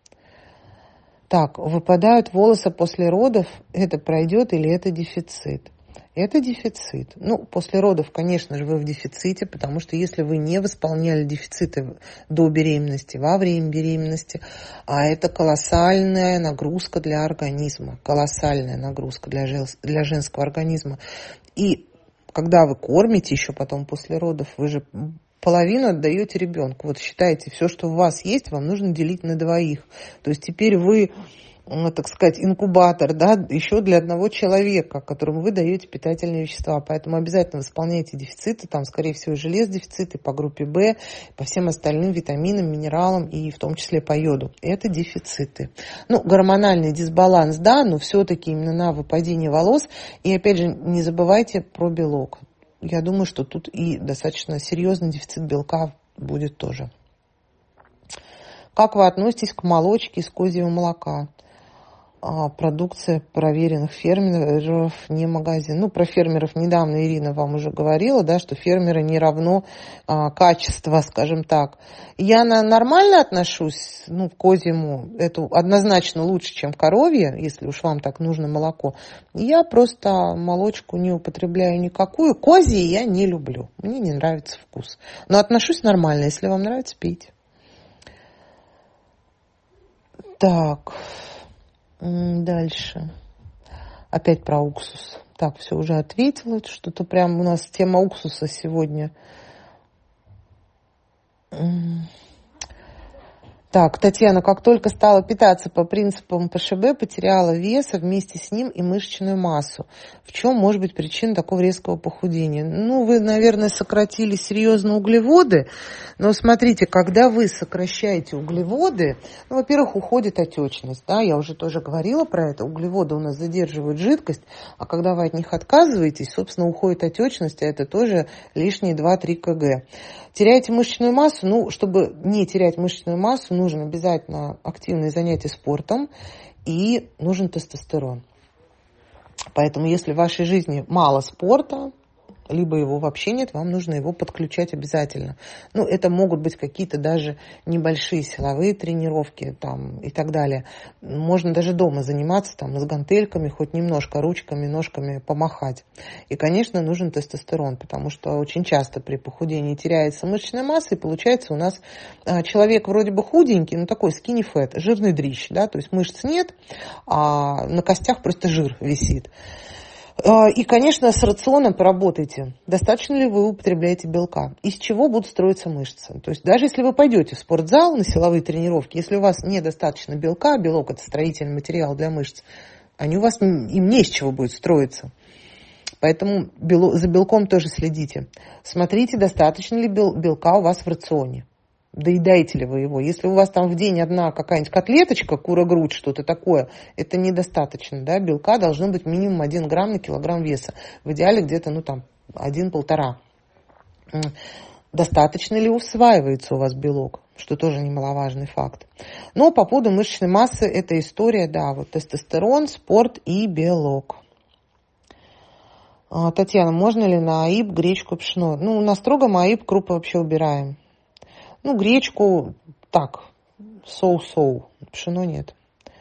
Так, выпадают волосы после родов, это пройдет или это дефицит? Это дефицит. Ну, после родов, конечно же, вы в дефиците, потому что если вы не восполняли дефициты до беременности, во время беременности, а это колоссальная нагрузка для организма, колоссальная нагрузка для, жен, для женского организма. И когда вы кормите еще потом после родов, вы же... половину отдаете ребенку. Вот считайте, все, что у вас есть, вам нужно делить на двоих. То есть теперь вы, так сказать, инкубатор, да, еще для одного человека, которому вы даете питательные вещества. Поэтому обязательно восполняйте дефициты, там, скорее всего, желез дефициты по группе В, по всем остальным витаминам, минералам и в том числе по йоду. Это дефициты. Ну, гормональный дисбаланс, да, но все-таки именно на выпадение волос. И опять же, не забывайте про белок. Я думаю, что тут и достаточно серьезный дефицит белка будет тоже. Как вы относитесь к молочке из козьего молока? А, продукция проверенных фермеров, не магазин. Ну, про фермеров недавно Ирина вам уже говорила, да, что фермеры не равно а, качество, скажем так. Я на, нормально отношусь ну, к козьему. Это однозначно лучше, чем коровье, если уж вам так нужно молоко. Я просто молочку не употребляю никакую. Козье я не люблю. Мне не нравится вкус. Но отношусь нормально. Если вам нравится, пейте. Так... Дальше. Опять про уксус. Так, все, уже ответила. Что-то прям у нас тема уксуса сегодня. Так, Татьяна, как только стала питаться по принципам ПШБ, потеряла вес, а вместе с ним и мышечную массу. В чем может быть причина такого резкого похудения? Ну, вы, наверное, сократили серьезно углеводы, но смотрите, когда вы сокращаете углеводы, ну, во-первых, уходит отечность, да, я уже тоже говорила про это, углеводы у нас задерживают жидкость, а когда вы от них отказываетесь, собственно, уходит отечность, а это тоже лишние два-три килограмма. Теряете мышечную массу, ну, чтобы не терять мышечную массу, нужно обязательно активные занятия спортом и нужен тестостерон. Поэтому если в вашей жизни мало спорта, либо его вообще нет, вам нужно его подключать обязательно. Ну, это могут быть какие-то даже небольшие силовые тренировки там, и так далее. Можно даже дома заниматься там, с гантельками, хоть немножко ручками, ножками помахать. И, конечно, нужен тестостерон, потому что очень часто при похудении теряется мышечная масса, и получается у нас а, человек вроде бы худенький, но такой skinny fat, жирный дрищ, да, то есть мышц нет, а на костях просто жир висит. И, конечно, с рационом поработайте. Достаточно ли вы употребляете белка? Из чего будут строиться мышцы? То есть даже если вы пойдете в спортзал на силовые тренировки, если у вас недостаточно белка, белок – это строительный материал для мышц, они у вас, им не из чего будет строиться. Поэтому за белком тоже следите. Смотрите, достаточно ли белка у вас в рационе. Доедаете ли вы его? Если у вас там в день одна какая-нибудь котлеточка, кура-грудь, что-то такое, это недостаточно, да, белка должно быть минимум один грамм на килограмм веса. В идеале где-то, ну, там, один-полтора. Достаточно ли усваивается у вас белок, что тоже немаловажный факт. Но по поводу мышечной массы, эта история, да, вот тестостерон, спорт и белок. Татьяна, можно ли на АИП гречку и пшено? Ну, на строгом АИП крупы вообще убираем. Ну, гречку так, соу-соу, пшено нет.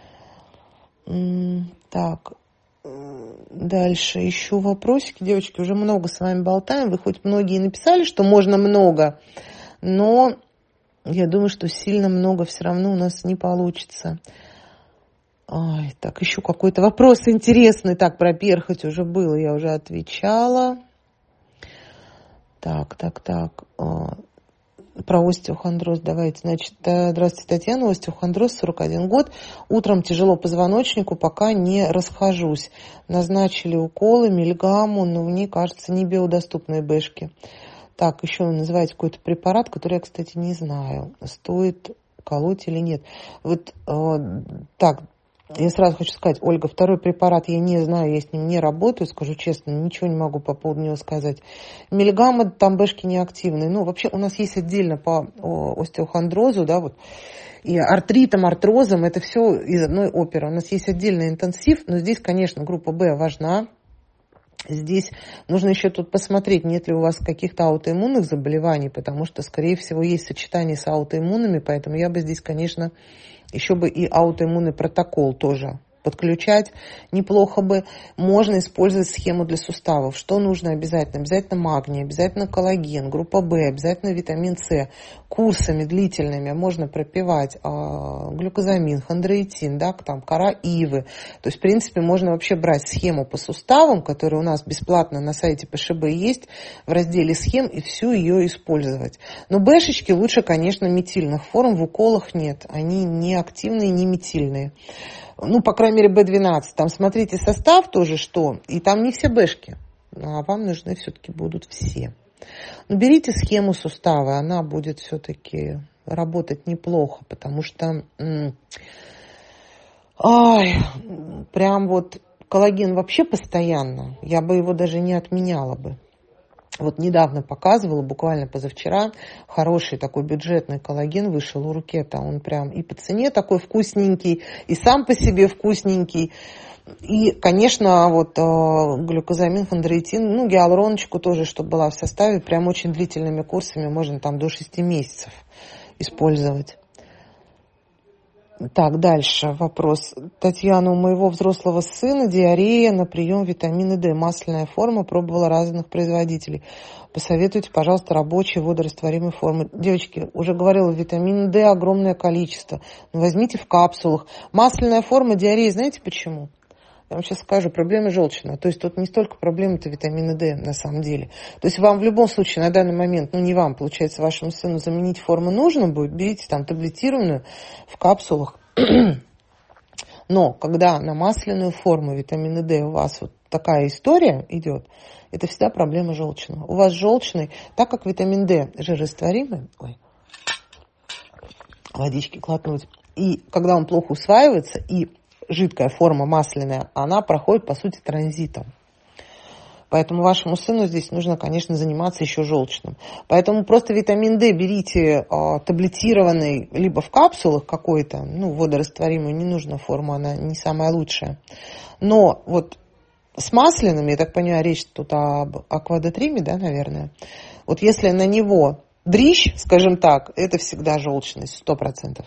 Так, дальше ищу вопросики. Девочки, уже много с вами болтаем. Вы хоть многие написали, что можно много, но я думаю, что сильно много все равно у нас не получится. Ой, так, еще какой-то вопрос интересный. Так, про перхоть уже было, я уже отвечала. Так, так, так. Про остеохондроз давайте. Значит, здравствуйте, Татьяна, остеохондроз, сорок один год. Утром тяжело позвоночнику, пока не расхожусь. Назначили уколы, мильгамму, но мне кажется, не биодоступные бэшки. Так, еще называется какой-то препарат, который я, кстати, не знаю, стоит колоть или нет. Вот э, так, я сразу хочу сказать, Ольга, второй препарат я не знаю, я с ним не работаю, скажу честно, ничего не могу по поводу него сказать. Миллиграммы, там бэшки не активные. Ну, вообще у нас есть отдельно по остеохондрозу, да, вот, и артритам, артрозам, это все из одной оперы. У нас есть отдельный интенсив, но здесь, конечно, группа Б важна. Здесь нужно еще тут посмотреть, нет ли у вас каких-то аутоиммунных заболеваний, потому что, скорее всего, есть сочетание с аутоиммунными, поэтому я бы здесь, конечно, еще бы и аутоиммунный протокол тоже подключать. Неплохо бы. Можно использовать схему для суставов. Что нужно обязательно? Обязательно магний, обязательно коллаген, группа В, обязательно витамин С. Курсами длительными можно пропивать а, глюкозамин, хондроитин, да, там, кора ивы. То есть, в принципе, можно вообще брать схему по суставам, которая у нас бесплатно на сайте ПШБ есть, в разделе схем, и всю ее использовать. Но бэшечки лучше, конечно, метильных форм, в уколах нет. Они не активные, не метильные. Ну, по крайней мере, бэ двенадцать. Там смотрите состав тоже, что. И там не все бэшки. А вам нужны все-таки будут все. Но берите схему сустава. Она будет все-таки работать неплохо. Потому что... М- ай, прям вот коллаген вообще постоянно. Я бы его даже не отменяла бы. Вот недавно показывала, буквально позавчера, хороший такой бюджетный коллаген вышел у Рукета. Он прям и по цене такой вкусненький, и сам по себе вкусненький. И, конечно, вот э, глюкозамин, хондроитин, ну, гиалуроночку тоже, чтобы была в составе, прям очень длительными курсами, можно там до шести месяцев использовать. Так, дальше вопрос. Татьяна, у моего взрослого сына диарея на прием витамина D. Масляная форма, пробовала разных производителей. Посоветуйте, пожалуйста, рабочие водорастворимые формы. Девочки, уже говорила, витамина D огромное количество. Но возьмите в капсулах. Масляная форма диареи, знаете почему? Я вам сейчас скажу, проблема желчная. То есть тут не столько проблемы-то витамина D на самом деле. То есть вам в любом случае на данный момент, ну не вам, получается, вашему сыну заменить форму нужно будет, берите там таблетированную в капсулах. Но когда на масляную форму витамина D у вас вот такая история идет, это всегда проблема желчного. У вас желчный, так как витамин D жирорастворимый, ой, водички глотнуть, и когда он плохо усваивается, и жидкая форма масляная, она проходит, по сути, транзитом. Поэтому вашему сыну здесь нужно, конечно, заниматься еще желчным. Поэтому просто витамин D берите э, таблетированный, либо в капсулах какой-то, ну, водорастворимую, не нужна форма, она не самая лучшая. Но вот с масляным, я так понимаю, речь тут об аквадотриме, да, наверное. Вот если на него дрищ, скажем так, это всегда желчность, сто процентов.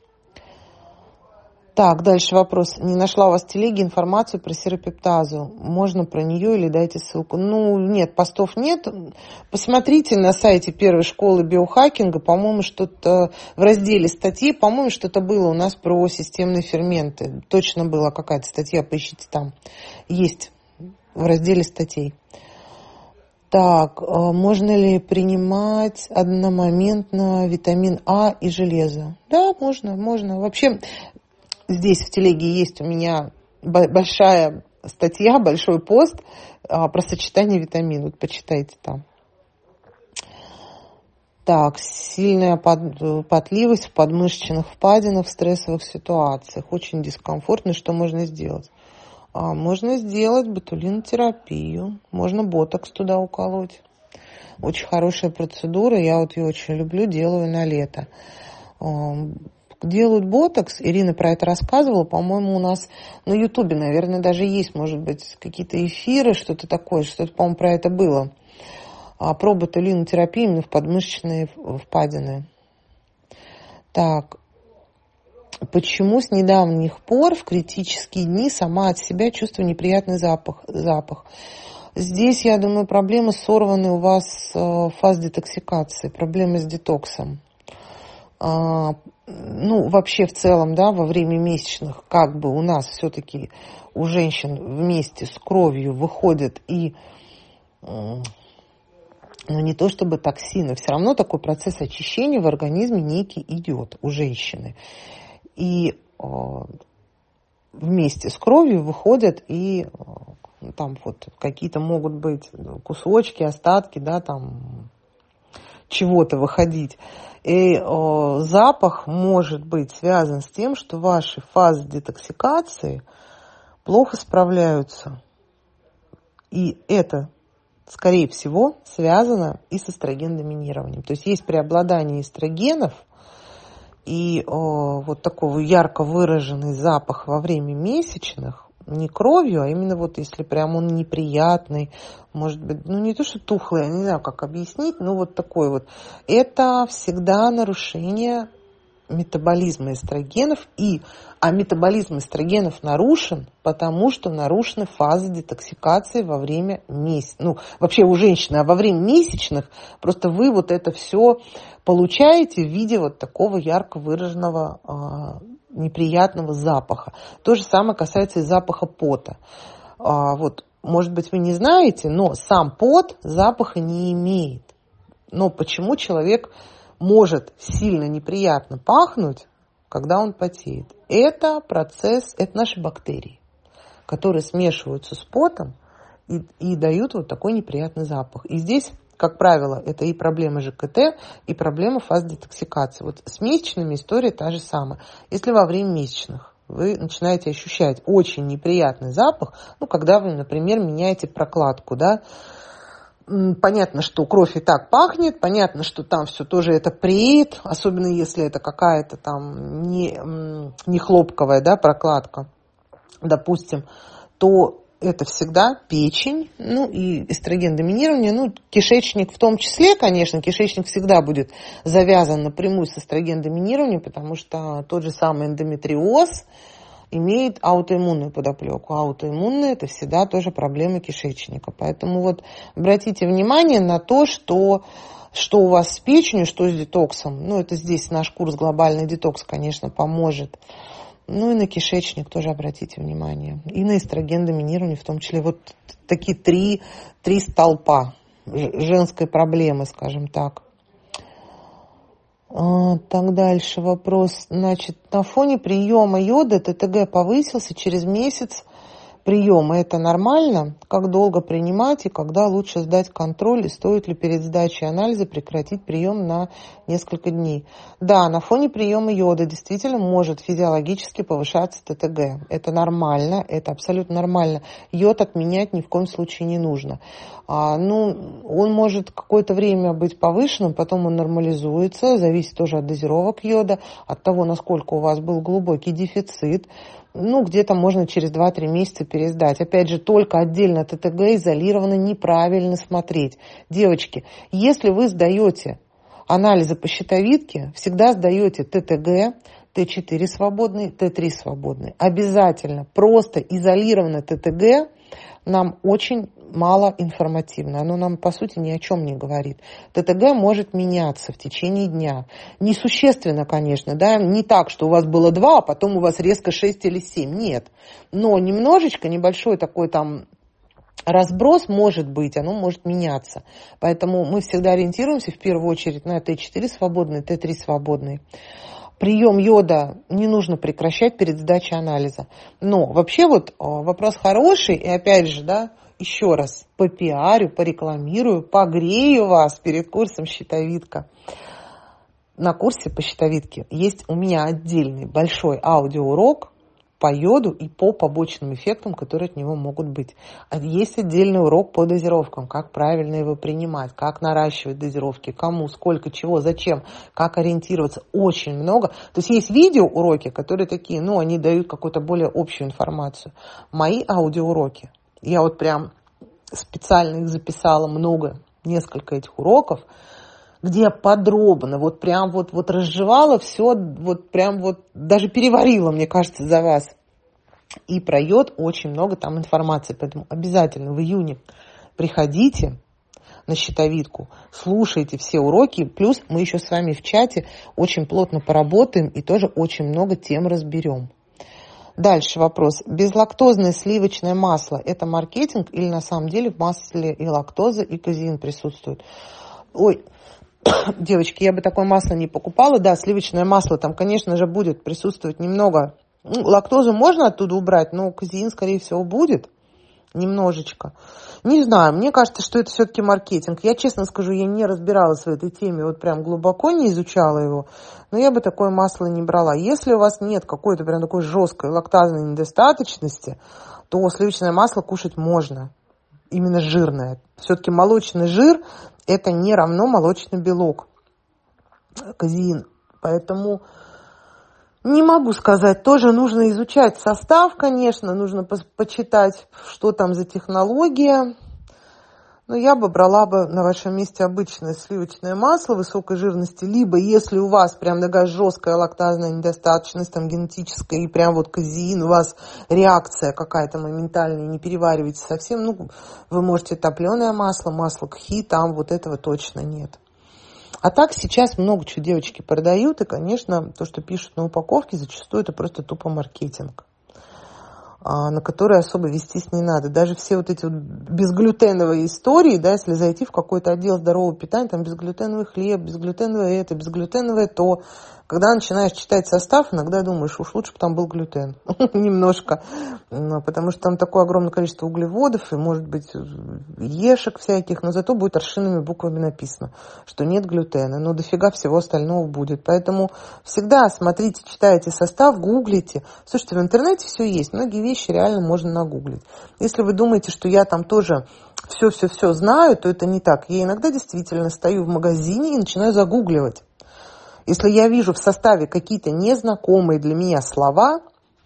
Так, дальше вопрос. Не нашла у вас в телеге информацию про серопептазу. Можно про нее или дайте ссылку? Ну, нет, постов нет. Посмотрите на сайте первой школы биохакинга. По-моему, что-то в разделе статьи, по-моему, что-то было у нас про системные ферменты. Точно была какая-то статья, поищите там. Есть в разделе статей. Так, можно ли принимать одномоментно витамин А и железо? Да, можно, можно. Вообще... Здесь в телеге есть у меня большая статья, большой пост про сочетание витаминов. Почитайте там. Так, сильная потливость в подмышечных впадинах в стрессовых ситуациях. Очень дискомфортно. Что можно сделать? А, можно сделать ботулинотерапию. Можно ботокс туда уколоть. Очень хорошая процедура. Я вот ее очень люблю, делаю на лето. Делают ботокс, Ирина про это рассказывала, по-моему, у нас на Ютубе, наверное, даже есть, может быть, какие-то эфиры, что-то такое, что-то, по-моему, про это было. А, про ботулинотерапию именно в подмышечные впадины. Так, почему с недавних пор в критические дни сама от себя чувствую неприятный запах? запах? Здесь, я думаю, проблемы сорваны у вас фаз детоксикации, проблемы с детоксом. ну, вообще в целом, да, во время месячных, как бы у нас все-таки у женщин вместе с кровью выходят и, ну, не то чтобы токсины, все равно такой процесс очищения в организме некий идет у женщины. И вместе с кровью выходят и там вот какие-то могут быть кусочки, остатки, да, там чего-то выходить. И о, запах может быть связан с тем, что ваши фазы детоксикации плохо справляются. И это, скорее всего, связано и с эстрогендоминированием. То есть есть преобладание эстрогенов, и о, вот такой ярко выраженный запах во время месячных, не кровью, а именно вот если прям он неприятный, может быть, ну не то, что тухлый, я не знаю, как объяснить, но вот такой вот. Это всегда нарушение метаболизма эстрогенов, и, а метаболизм эстрогенов нарушен, потому что нарушены фазы детоксикации во время месяца. Ну, вообще у женщины, а во время месячных просто вы вот это все получаете в виде вот такого ярко выраженного неприятного запаха. То же самое касается и запаха пота. А, вот, может быть, вы не знаете, но сам пот запаха не имеет. Но почему человек может сильно неприятно пахнуть, когда он потеет? Это процесс, это наши бактерии, которые смешиваются с потом и, и дают вот такой неприятный запах. И здесь, как правило, это и проблема ЖКТ, и проблема фаз детоксикации. Вот с месячными история та же самая. Если во время месячных вы начинаете ощущать очень неприятный запах, ну, когда вы, например, меняете прокладку, да, понятно, что кровь и так пахнет, понятно, что там все тоже это преет, особенно если это какая-то там не, не хлопковая, да, прокладка, допустим, то это всегда печень, ну и эстрогендоминирование, ну кишечник в том числе, конечно, кишечник всегда будет завязан напрямую с эстрогендоминированием, потому что тот же самый эндометриоз имеет аутоиммунную подоплеку. Аутоиммунная – это всегда тоже проблема кишечника. Поэтому вот обратите внимание на то, что, что у вас с печенью, что с детоксом. Ну, это здесь наш курс «Глобальный детокс», конечно, поможет. Ну и на кишечник тоже обратите внимание. И на эстрогендоминирование в том числе. Вот такие три, три столпа женской проблемы, скажем так. Так, дальше вопрос. Значит, на фоне приема йода ТТГ повысился через месяц приема. Это нормально? Как долго принимать и когда лучше сдать контроль? И стоит ли перед сдачей анализа прекратить прием на несколько дней? Да, на фоне приема йода действительно может физиологически повышаться ТТГ. Это нормально, это абсолютно нормально. Йод отменять ни в коем случае не нужно. А, ну, он может какое-то время быть повышенным, потом он нормализуется, зависит тоже от дозировок йода, от того, насколько у вас был глубокий дефицит. Ну, где-то можно через два-три месяца пересдать. Опять же, только отдельно ТТГ изолированно неправильно смотреть. Девочки, если вы сдаете анализы по щитовидке, всегда сдаете ТТГ, Т четыре свободный, Т три свободный. Обязательно. Просто изолированно ТТГ нам очень мало информативно. Оно нам, по сути, ни о чем не говорит. ТТГ может меняться в течение дня. Несущественно, конечно, да, не так, что у вас было два, а потом у вас резко шесть или семь. Нет. Но немножечко, небольшой такой там разброс может быть, оно может меняться. Поэтому мы всегда ориентируемся в первую очередь на Т четыре свободный, Т три свободный. Прием йода не нужно прекращать перед сдачей анализа. Но вообще вот вопрос хороший, и опять же, да, еще раз попиарю, порекламирую, погрею вас перед курсом «Щитовидка». На курсе по щитовидке есть у меня отдельный большой аудиоурок по йоду и по побочным эффектам, которые от него могут быть. Есть отдельный урок по дозировкам, как правильно его принимать, как наращивать дозировки, кому, сколько, чего, зачем, как ориентироваться. Очень много. То есть есть видеоуроки, которые такие, ну, они дают какую-то более общую информацию. Мои аудиоуроки, я вот прям специально их записала много, несколько этих уроков, где я подробно, вот прям вот, вот разжевала все, вот прям вот даже переварила, мне кажется, за вас. И про йод очень много там информации, поэтому обязательно в июне приходите на щитовидку. Слушайте все уроки, плюс мы еще с вами в чате очень плотно поработаем и тоже очень много тем разберем. Дальше вопрос. Безлактозное сливочное масло – это маркетинг или на самом деле в масле и лактоза, и казеин присутствует? Ой, девочки, я бы такое масло не покупала. Да, сливочное масло, там, конечно же, будет присутствовать немного. Ну, лактозу можно оттуда убрать, но казеин, скорее всего, будет немножечко. Не знаю, мне кажется, что это все-таки маркетинг. Я, честно скажу, я не разбиралась в этой теме, вот прям глубоко не изучала его, но я бы такое масло не брала. Если у вас нет какой-то прям такой жесткой лактазной недостаточности, то сливочное масло кушать можно. Именно жирное. Все-таки молочный жир – это не равно молочный белок, казеин. Поэтому не могу сказать. Тоже нужно изучать состав, конечно, нужно по- почитать, что там за технология. Но я бы брала бы на вашем месте обычное сливочное масло высокой жирности, либо если у вас прям такая жесткая лактазная недостаточность, там генетическая, и прям вот казеин, у вас реакция какая-то моментальная, не перевариваете совсем, ну, вы можете топленое масло, масло кхи, там вот этого точно нет. А так сейчас много чего девочки продают, и, конечно, то, что пишут на упаковке, зачастую это просто тупо маркетинг, на который особо вестись не надо. Даже все вот эти вот безглютеновые истории, да, если зайти в какой-то отдел здорового питания, там безглютеновый хлеб, безглютеновое это, безглютеновое то, когда начинаешь читать состав, иногда думаешь, уж лучше бы там был глютен. Немножко. Потому что там такое огромное количество углеводов, и, может быть, ешек всяких, но зато будет аршинными буквами написано, что нет глютена. Но дофига всего остального будет. Поэтому всегда смотрите, читайте состав, гуглите. Слушайте, в интернете все есть. Многие вещи реально можно нагуглить. Если вы думаете, что я там тоже все-все-все знаю, то это не так. Я иногда действительно стою в магазине и начинаю загугливать. Если я вижу в составе какие-то незнакомые для меня слова,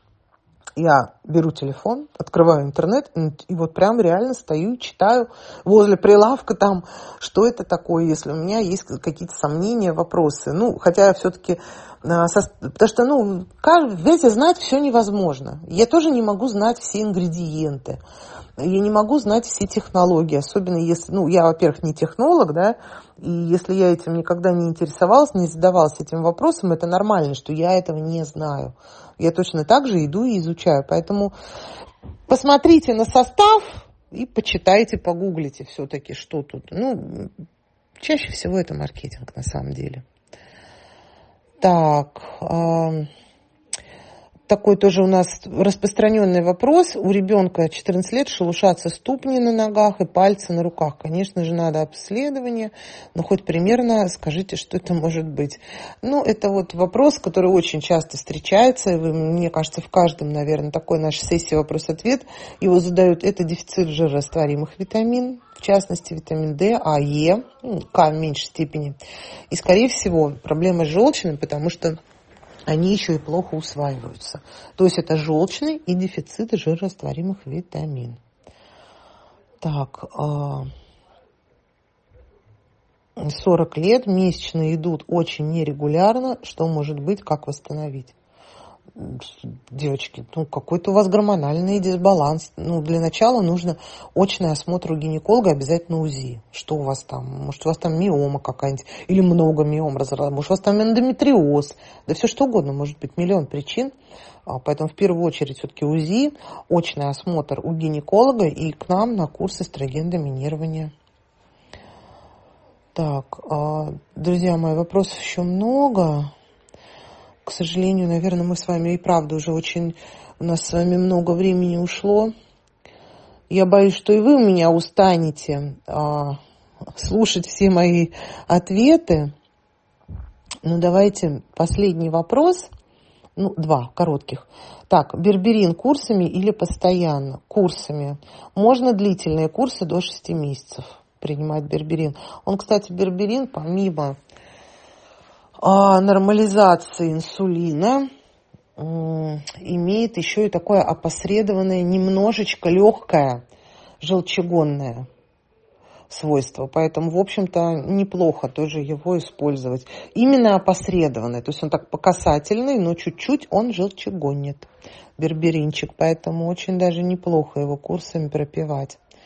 я беру телефон, открываю интернет и вот прям реально стою и читаю возле прилавка там, что это такое, если у меня есть какие-то сомнения, вопросы. Ну, хотя я все-таки... Потому что, ну, видите, знать все невозможно. Я тоже не могу знать все ингредиенты. Я не могу знать все технологии, особенно если, ну, я, во-первых, не технолог, да, и если я этим никогда не интересовалась, не задавалась этим вопросом, это нормально, что я этого не знаю. Я точно так же иду и изучаю. Поэтому посмотрите на состав и почитайте, погуглите все-таки, что тут. Ну, чаще всего это маркетинг на самом деле. Так, такой тоже у нас распространенный вопрос. У ребенка четырнадцать лет шелушатся ступни на ногах и пальцы на руках. Конечно же, надо обследование, но хоть примерно скажите, что это может быть. Ну, это вот вопрос, который очень часто встречается. И вы, мне кажется, в каждом, наверное, такой нашей сессии вопрос-ответ его задают. Это дефицит жирорастворимых витамин, в частности, витамин D, А, Е, К в меньшей степени. И, скорее всего, проблема с желчным, потому что они еще и плохо усваиваются. То есть это желчный и дефицит жирорастворимых витамин. Так, сорок лет, месячные идут очень нерегулярно. Что может быть, как восстановить? Девочки, ну какой-то у вас гормональный дисбаланс. Ну, для начала нужно очный осмотр у гинеколога, обязательно УЗИ. Что у вас там? Может, у вас там миома какая-нибудь, или много миом разрасталось, может, у вас там эндометриоз, да все что угодно, может быть, миллион причин. Поэтому в первую очередь все-таки УЗИ, очный осмотр у гинеколога и к нам на курс эстрогендоминирования. Так, друзья мои, вопросов еще много. К сожалению, наверное, мы с вами и правда уже очень... У нас с вами много времени ушло. Я боюсь, что и вы у меня устанете а, слушать все мои ответы. Ну, давайте последний вопрос. Ну, два коротких. Так, берберин курсами или постоянно? Курсами. Можно длительные курсы до шести месяцев принимать берберин. Он, кстати, берберин, помимо... нормализации инсулина имеет еще и такое опосредованное, немножечко легкое желчегонное свойство. Поэтому, в общем-то, неплохо тоже его использовать. Именно опосредованное. То есть он так по касательной, но чуть-чуть он желчегонит. Берберинчик. Поэтому очень даже неплохо его курсами пропивать.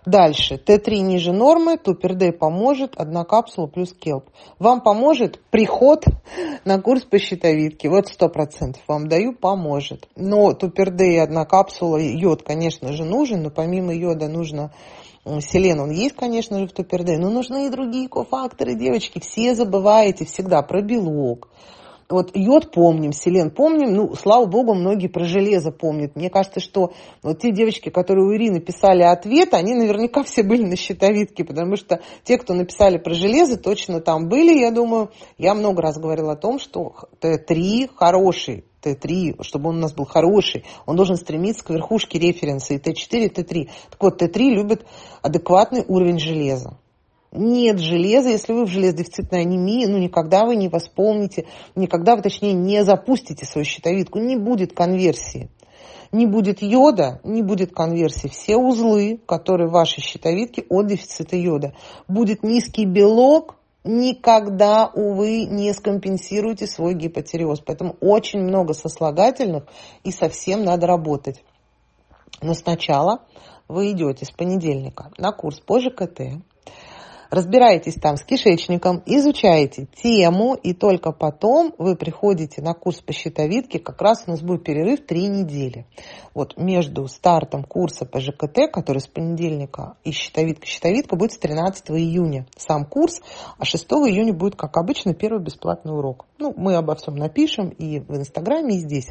Дальше. Т три ниже нормы, Тупердей поможет, одна капсула плюс келп. Вам поможет приход на курс по щитовидке. Вот сто процентов вам даю, поможет. Но Тупердей, одна капсула, йод, конечно же, нужен, но помимо йода нужно селен, он есть, конечно же, в Тупердей, но нужны и другие кофакторы, девочки. Все забываете всегда про белок. Вот йод помним, селен помним, ну, слава богу, многие про железо помнят. Мне кажется, что вот те девочки, которые у Ирины писали ответ, они наверняка все были на щитовидке, потому что те, кто написали про железо, точно там были, я думаю. Я много раз говорила о том, что Т три хороший, Т три, чтобы он у нас был хороший, он должен стремиться к верхушке референса, и Т четыре, и Т три. Так вот, Т три любит адекватный уровень железа. Нет железа, если вы в железодефицитной анемии, ну никогда вы не восполните, никогда вы, точнее, не запустите свою щитовидку, не будет конверсии. Не будет йода, не будет конверсии. Все узлы, которые в вашей щитовидке от дефицита йода. Будет низкий белок, никогда, увы, не скомпенсируете свой гипотиреоз. Поэтому очень много сослагательных и совсем надо работать. Но сначала вы идете с понедельника на курс по ЖКТ, разбираетесь там с кишечником, изучаете тему, и только потом вы приходите на курс по щитовидке. Как раз у нас будет перерыв три недели. Вот между стартом курса по ЖКТ, который с понедельника, и щитовидка-щитовидка будет с тринадцатого июня. Сам курс, а шестого июня будет, как обычно, первый бесплатный урок. Ну, мы обо всем напишем и в Инстаграме, и здесь.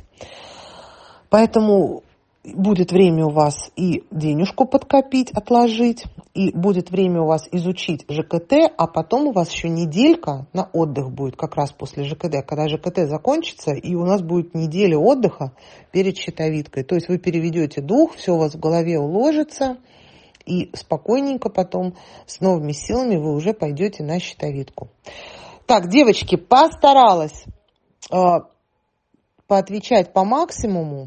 Поэтому будет время у вас и денежку подкопить, отложить, и будет время у вас изучить ЖКТ, а потом у вас еще неделька на отдых будет как раз после ЖКТ, когда ЖКТ закончится, и у нас будет неделя отдыха перед щитовидкой. То есть вы переведете дух, все у вас в голове уложится, и спокойненько потом с новыми силами вы уже пойдете на щитовидку. Так, девочки, постаралась э, поотвечать по максимуму.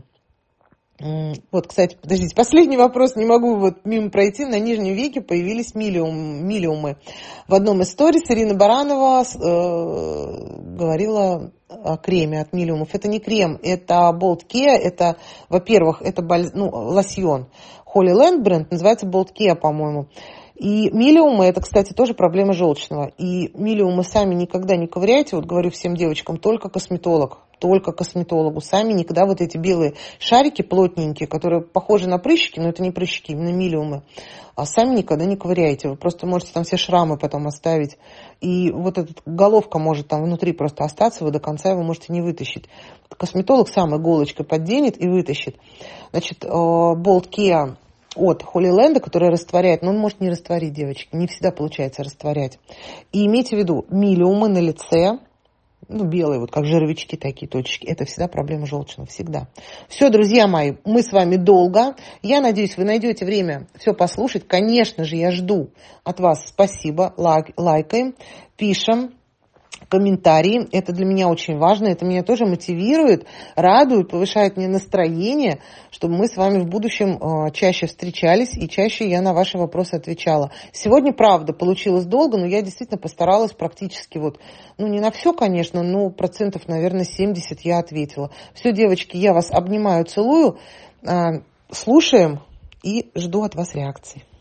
Вот, кстати, подождите, последний вопрос, не могу вот мимо пройти. На нижнем веке появились милиум, милиумы. В одном из сторис Ирина Баранова э, говорила о креме от милиумов. Это не крем, это Bold Care, это, во-первых, это баль, ну, лосьон. Holy Land бренд, называется Bold Care, по-моему. И милиумы, это, кстати, тоже проблема желчного. И милиумы сами никогда не ковыряйте. Вот говорю всем девочкам, только косметолог. Только косметологу. Сами никогда вот эти белые шарики плотненькие, которые похожи на прыщики, но это не прыщики, именно милиумы, а сами никогда не ковыряйте. Вы просто можете там все шрамы потом оставить. И вот эта головка может там внутри просто остаться, вы до конца его можете не вытащить. Косметолог сам иголочкой подденет и вытащит. Значит, Bold Care от Holy Land, который растворяет, но он может не растворить, девочки, не всегда получается растворять. И имейте в виду, милиумы на лице, ну, белые, вот как жировички такие точки, это всегда проблема желчного, всегда. Все, друзья мои, мы с вами долго. Я надеюсь, вы найдете время все послушать. Конечно же, я жду от вас спасибо, лайк, лайкаем, пишем комментарии. Это для меня очень важно, это меня тоже мотивирует, радует, повышает мне настроение, чтобы мы с вами в будущем э, чаще встречались и чаще я на ваши вопросы отвечала. Сегодня, правда, получилось долго, но я действительно постаралась практически вот, ну не на все, конечно, но процентов, наверное, семьдесят я ответила. Все, девочки, я вас обнимаю, целую, э, слушаем и жду от вас реакции.